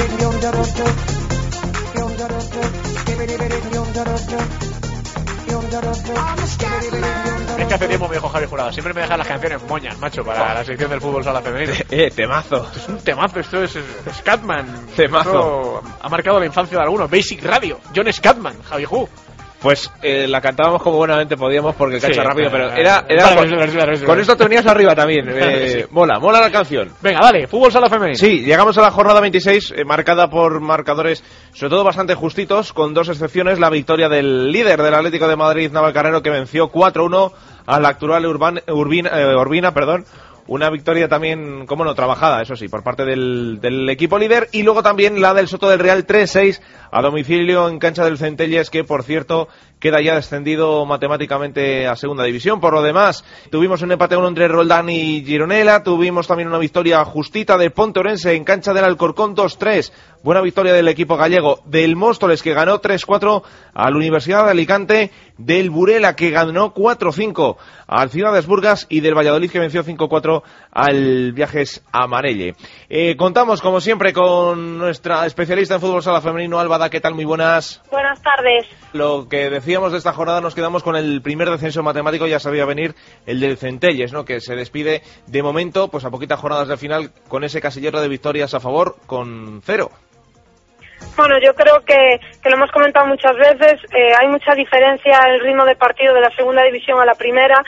Es que hace tiempo me dijo Javi Jurado, siempre me dejan las canciones moñas, macho, para la sección del fútbol sala femenino. Eh, temazo. Esto es un temazo, esto es, es Scatman. Temazo. Esto ha marcado la infancia de algunos. Basic Radio, John Scatman, Javi Ju. Pues eh, la cantábamos como buenamente podíamos porque el cacho Sí, rápido, eh, pero eh, era... era vale, con, vale, vale, vale, con esto te venías arriba también. Eh, Sí. Mola, mola la canción. Venga, dale, fútbol sala femenino. Sí, llegamos a la jornada veintiséis, eh, marcada por marcadores, sobre todo bastante justitos, con dos excepciones. La victoria del líder del Atlético de Madrid, Navalcarnero, que venció cuatro uno al actual Urban, Urbina, eh, Urbina, perdón. Una victoria también, como no, trabajada, eso sí, por parte del, del equipo líder. Y luego también la del Soto del Real tres seis a domicilio en cancha del Centelles, que por cierto queda ya descendido matemáticamente a segunda división. Por lo demás, tuvimos un empate uno entre Roldán y Gironella, tuvimos también una victoria justita de Ponte Orense en cancha del Alcorcón dos tres. Buena victoria del equipo gallego, del Móstoles, que ganó tres cuatro a la Universidad de Alicante, del Burela, que ganó cuatro cinco al Ciudades Burgas, y del Valladolid, que venció cinco cuatro al Viajes Amarelle. Eh, contamos, como siempre, con nuestra especialista en fútbol sala femenino, Álvada. ¿Qué tal? Muy buenas. Buenas tardes. Lo que decíamos de esta jornada, nos quedamos con el primer descenso matemático, ya sabía venir, el del Centelles, ¿no? Que se despide de momento, pues a poquitas jornadas del final, con ese casillero de victorias a favor, con cero. Bueno, yo creo que, que lo hemos comentado muchas veces, eh, hay mucha diferencia en el ritmo de partido de la segunda división a la primera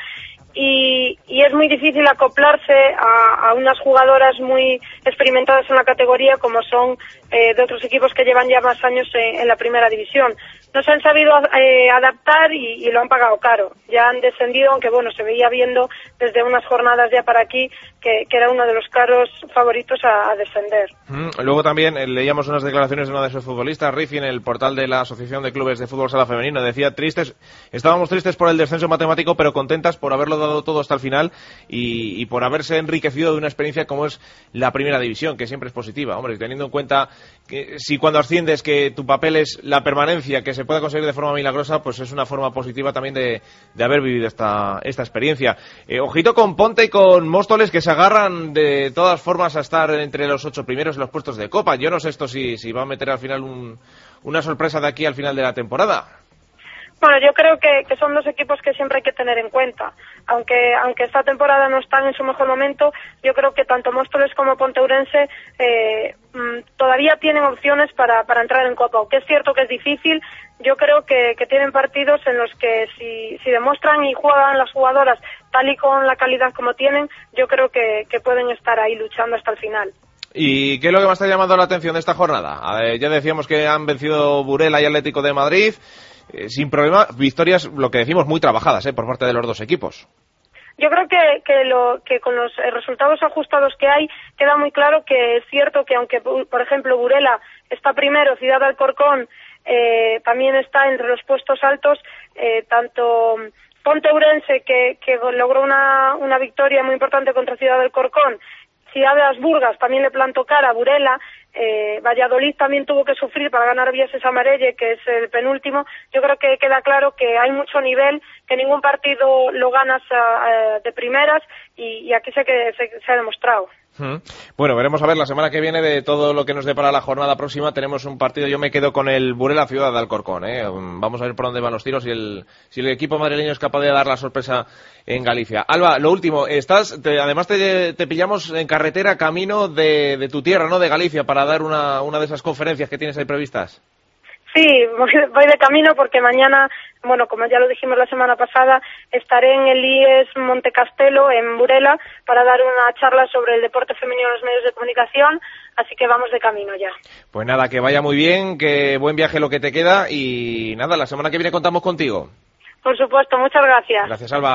y, y es muy difícil acoplarse a, a unas jugadoras muy experimentadas en la categoría como son eh, de otros equipos que llevan ya más años en, en la primera división. No se han sabido eh, adaptar y, y lo han pagado caro. Ya han descendido, aunque bueno, se veía viendo desde unas jornadas ya para aquí que, que era uno de los claros favoritos a, a descender. Mm, luego también eh, leíamos unas declaraciones de una de sus futbolistas, Riffi, en el portal de la Asociación de Clubes de Fútbol Sala Femenino. Decía, tristes, estábamos tristes por el descenso matemático, pero contentas por haberlo dado todo hasta el final y, y por haberse enriquecido de una experiencia como es la primera división, que siempre es positiva. Hombre, teniendo en cuenta que si cuando asciendes que tu papel es la permanencia, que se pueda conseguir de forma milagrosa, pues es una forma positiva también de, de haber vivido esta, esta experiencia. Eh, ojito con Ponte y con Móstoles, que se agarran de todas formas a estar entre los ocho primeros en los puestos de Copa. Yo no sé esto si, si va a meter al final un, una sorpresa de aquí al final de la temporada. Bueno, yo creo que, que son dos equipos que siempre hay que tener en cuenta. Aunque aunque esta temporada no están en su mejor momento, yo creo que tanto Móstoles como Ponteurense eh, todavía tienen opciones para, para entrar en Copa. Aunque es cierto que es difícil, yo creo que, que tienen partidos en los que si, si demuestran y juegan las jugadoras tal y con la calidad como tienen, yo creo que, que pueden estar ahí luchando hasta el final. ¿Y qué es lo que más está llamando la atención de esta jornada? Eh, ya decíamos que han vencido Burela y Atlético de Madrid. Eh, sin problema, victorias, lo que decimos, muy trabajadas eh, por parte de los dos equipos. Yo creo que, que, lo, que con los resultados ajustados que hay, queda muy claro que es cierto que aunque, por ejemplo, Burela está primero, Ciudad de Alcorcón eh, también está entre los puestos altos, eh, tanto Ponteurense, que, que logró una, una victoria muy importante contra Ciudad del Alcorcón, Ciudad de las Burgas también le plantó cara a Burela, eh, Valladolid también tuvo que sufrir para ganar Vieses Amarelle, que es el penúltimo. Yo creo que queda claro que hay mucho nivel, que ningún partido lo ganas uh, de primeras y, y aquí se, que, se, se ha demostrado. Bueno, veremos a ver la semana que viene de todo lo que nos depara la jornada próxima. Tenemos un partido, yo me quedo con el Burela Ciudad de Alcorcón, ¿eh? Vamos a ver por dónde van los tiros y el, si el equipo madrileño es capaz de dar la sorpresa en Galicia. Alba, lo último, estás, te, además te, te pillamos en carretera camino de, de tu tierra, ¿no? De Galicia, para dar una, una de esas conferencias que tienes ahí previstas. Sí, voy de camino porque mañana, bueno, como ya lo dijimos la semana pasada, estaré en el I E S Montecastelo, en Burela, para dar una charla sobre el deporte femenino en los medios de comunicación, así que vamos de camino ya. Pues nada, que vaya muy bien, que buen viaje lo que te queda y nada, la semana que viene contamos contigo. Por supuesto, muchas gracias. Gracias, Alba.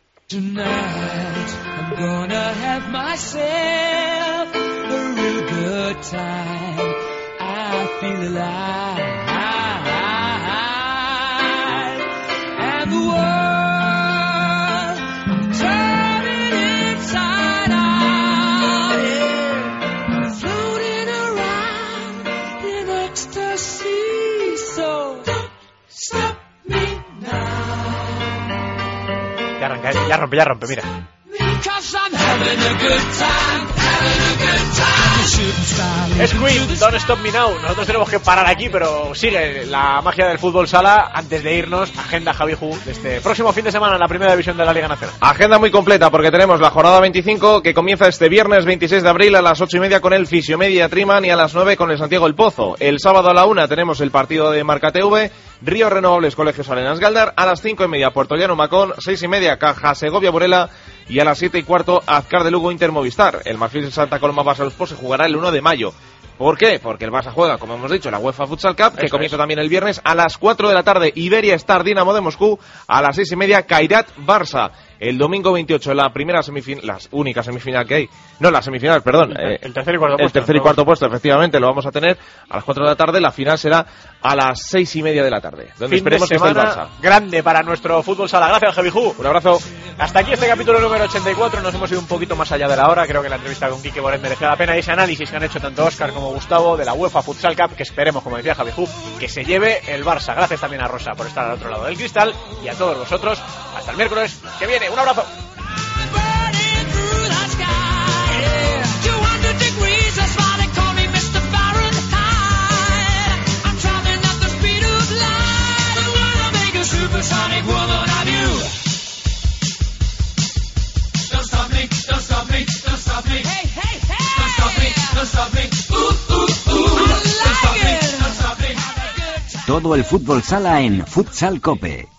And the world turning inside out, yeah, floating around in ecstasy. So don't stop me now. Ya arranca, ya rompe, ya rompe, mira. Because I'm having a good time, having a good time. Es Queen, Don't Stop Me Now. Nosotros tenemos que parar aquí, pero sigue la magia del fútbol sala. Antes de irnos, agenda Javi Ju de este próximo fin de semana en la primera división de la Liga Nacional. Agenda muy completa porque tenemos la jornada veinticinco que comienza este viernes veintiséis de abril a las ocho y media con el Fisiomedia Triman y a las nueve con el Santiago El Pozo. El sábado a la una tenemos el partido de Marca T V, Río Renovables Colegio Salenas Galdar. A las cinco y media Puerto Llano Macón, seis y media Caja Segovia Burela y a las siete y cuarto Azcar de Lugo Inter Movistar. El Marfil de Santa Coloma Barça Luspor se jugará el uno de mayo. ¿Por qué? Porque el Barça juega, como hemos dicho, la UEFA Futsal Cup, que Eso comienza es. también el viernes a las cuatro de la tarde. Iberia Star Dinamo de Moscú, a las seis y media Kairat Barça. El domingo veintiocho, la primera semifinal, la única semifinal que hay, no, la semifinal, perdón, el, eh, el tercer y cuarto el puesto. tercer y cuarto puesto, efectivamente, lo vamos a tener a las cuatro de la tarde. La final será a las seis y media de la tarde, donde fin esperemos de que esté el semana Barça. Grande para nuestro fútbol sala. Gracias, Javi Ju. Un abrazo. Hasta aquí este capítulo número ochenta y cuatro. Nos hemos ido un poquito más allá de la hora. Creo que la entrevista con Quique Boret merecía la pena. Y ese análisis que han hecho tanto Óscar como Gustavo de la UEFA Futsal Cup, que esperemos, como decía Javi Ju, que se lleve el Barça. Gracias también a Rosa por estar al otro lado del cristal y a todos vosotros. Hasta el miércoles que viene. Un abrazo. Supersonic woman of you. Don't stop me, don't stop me, don't stop me. Hey, hey, hey. Don't stop me, don't stop me. Ooh, ooh, ooh. I like don't stop me. Todo el fútbol sala en Futsal Cope.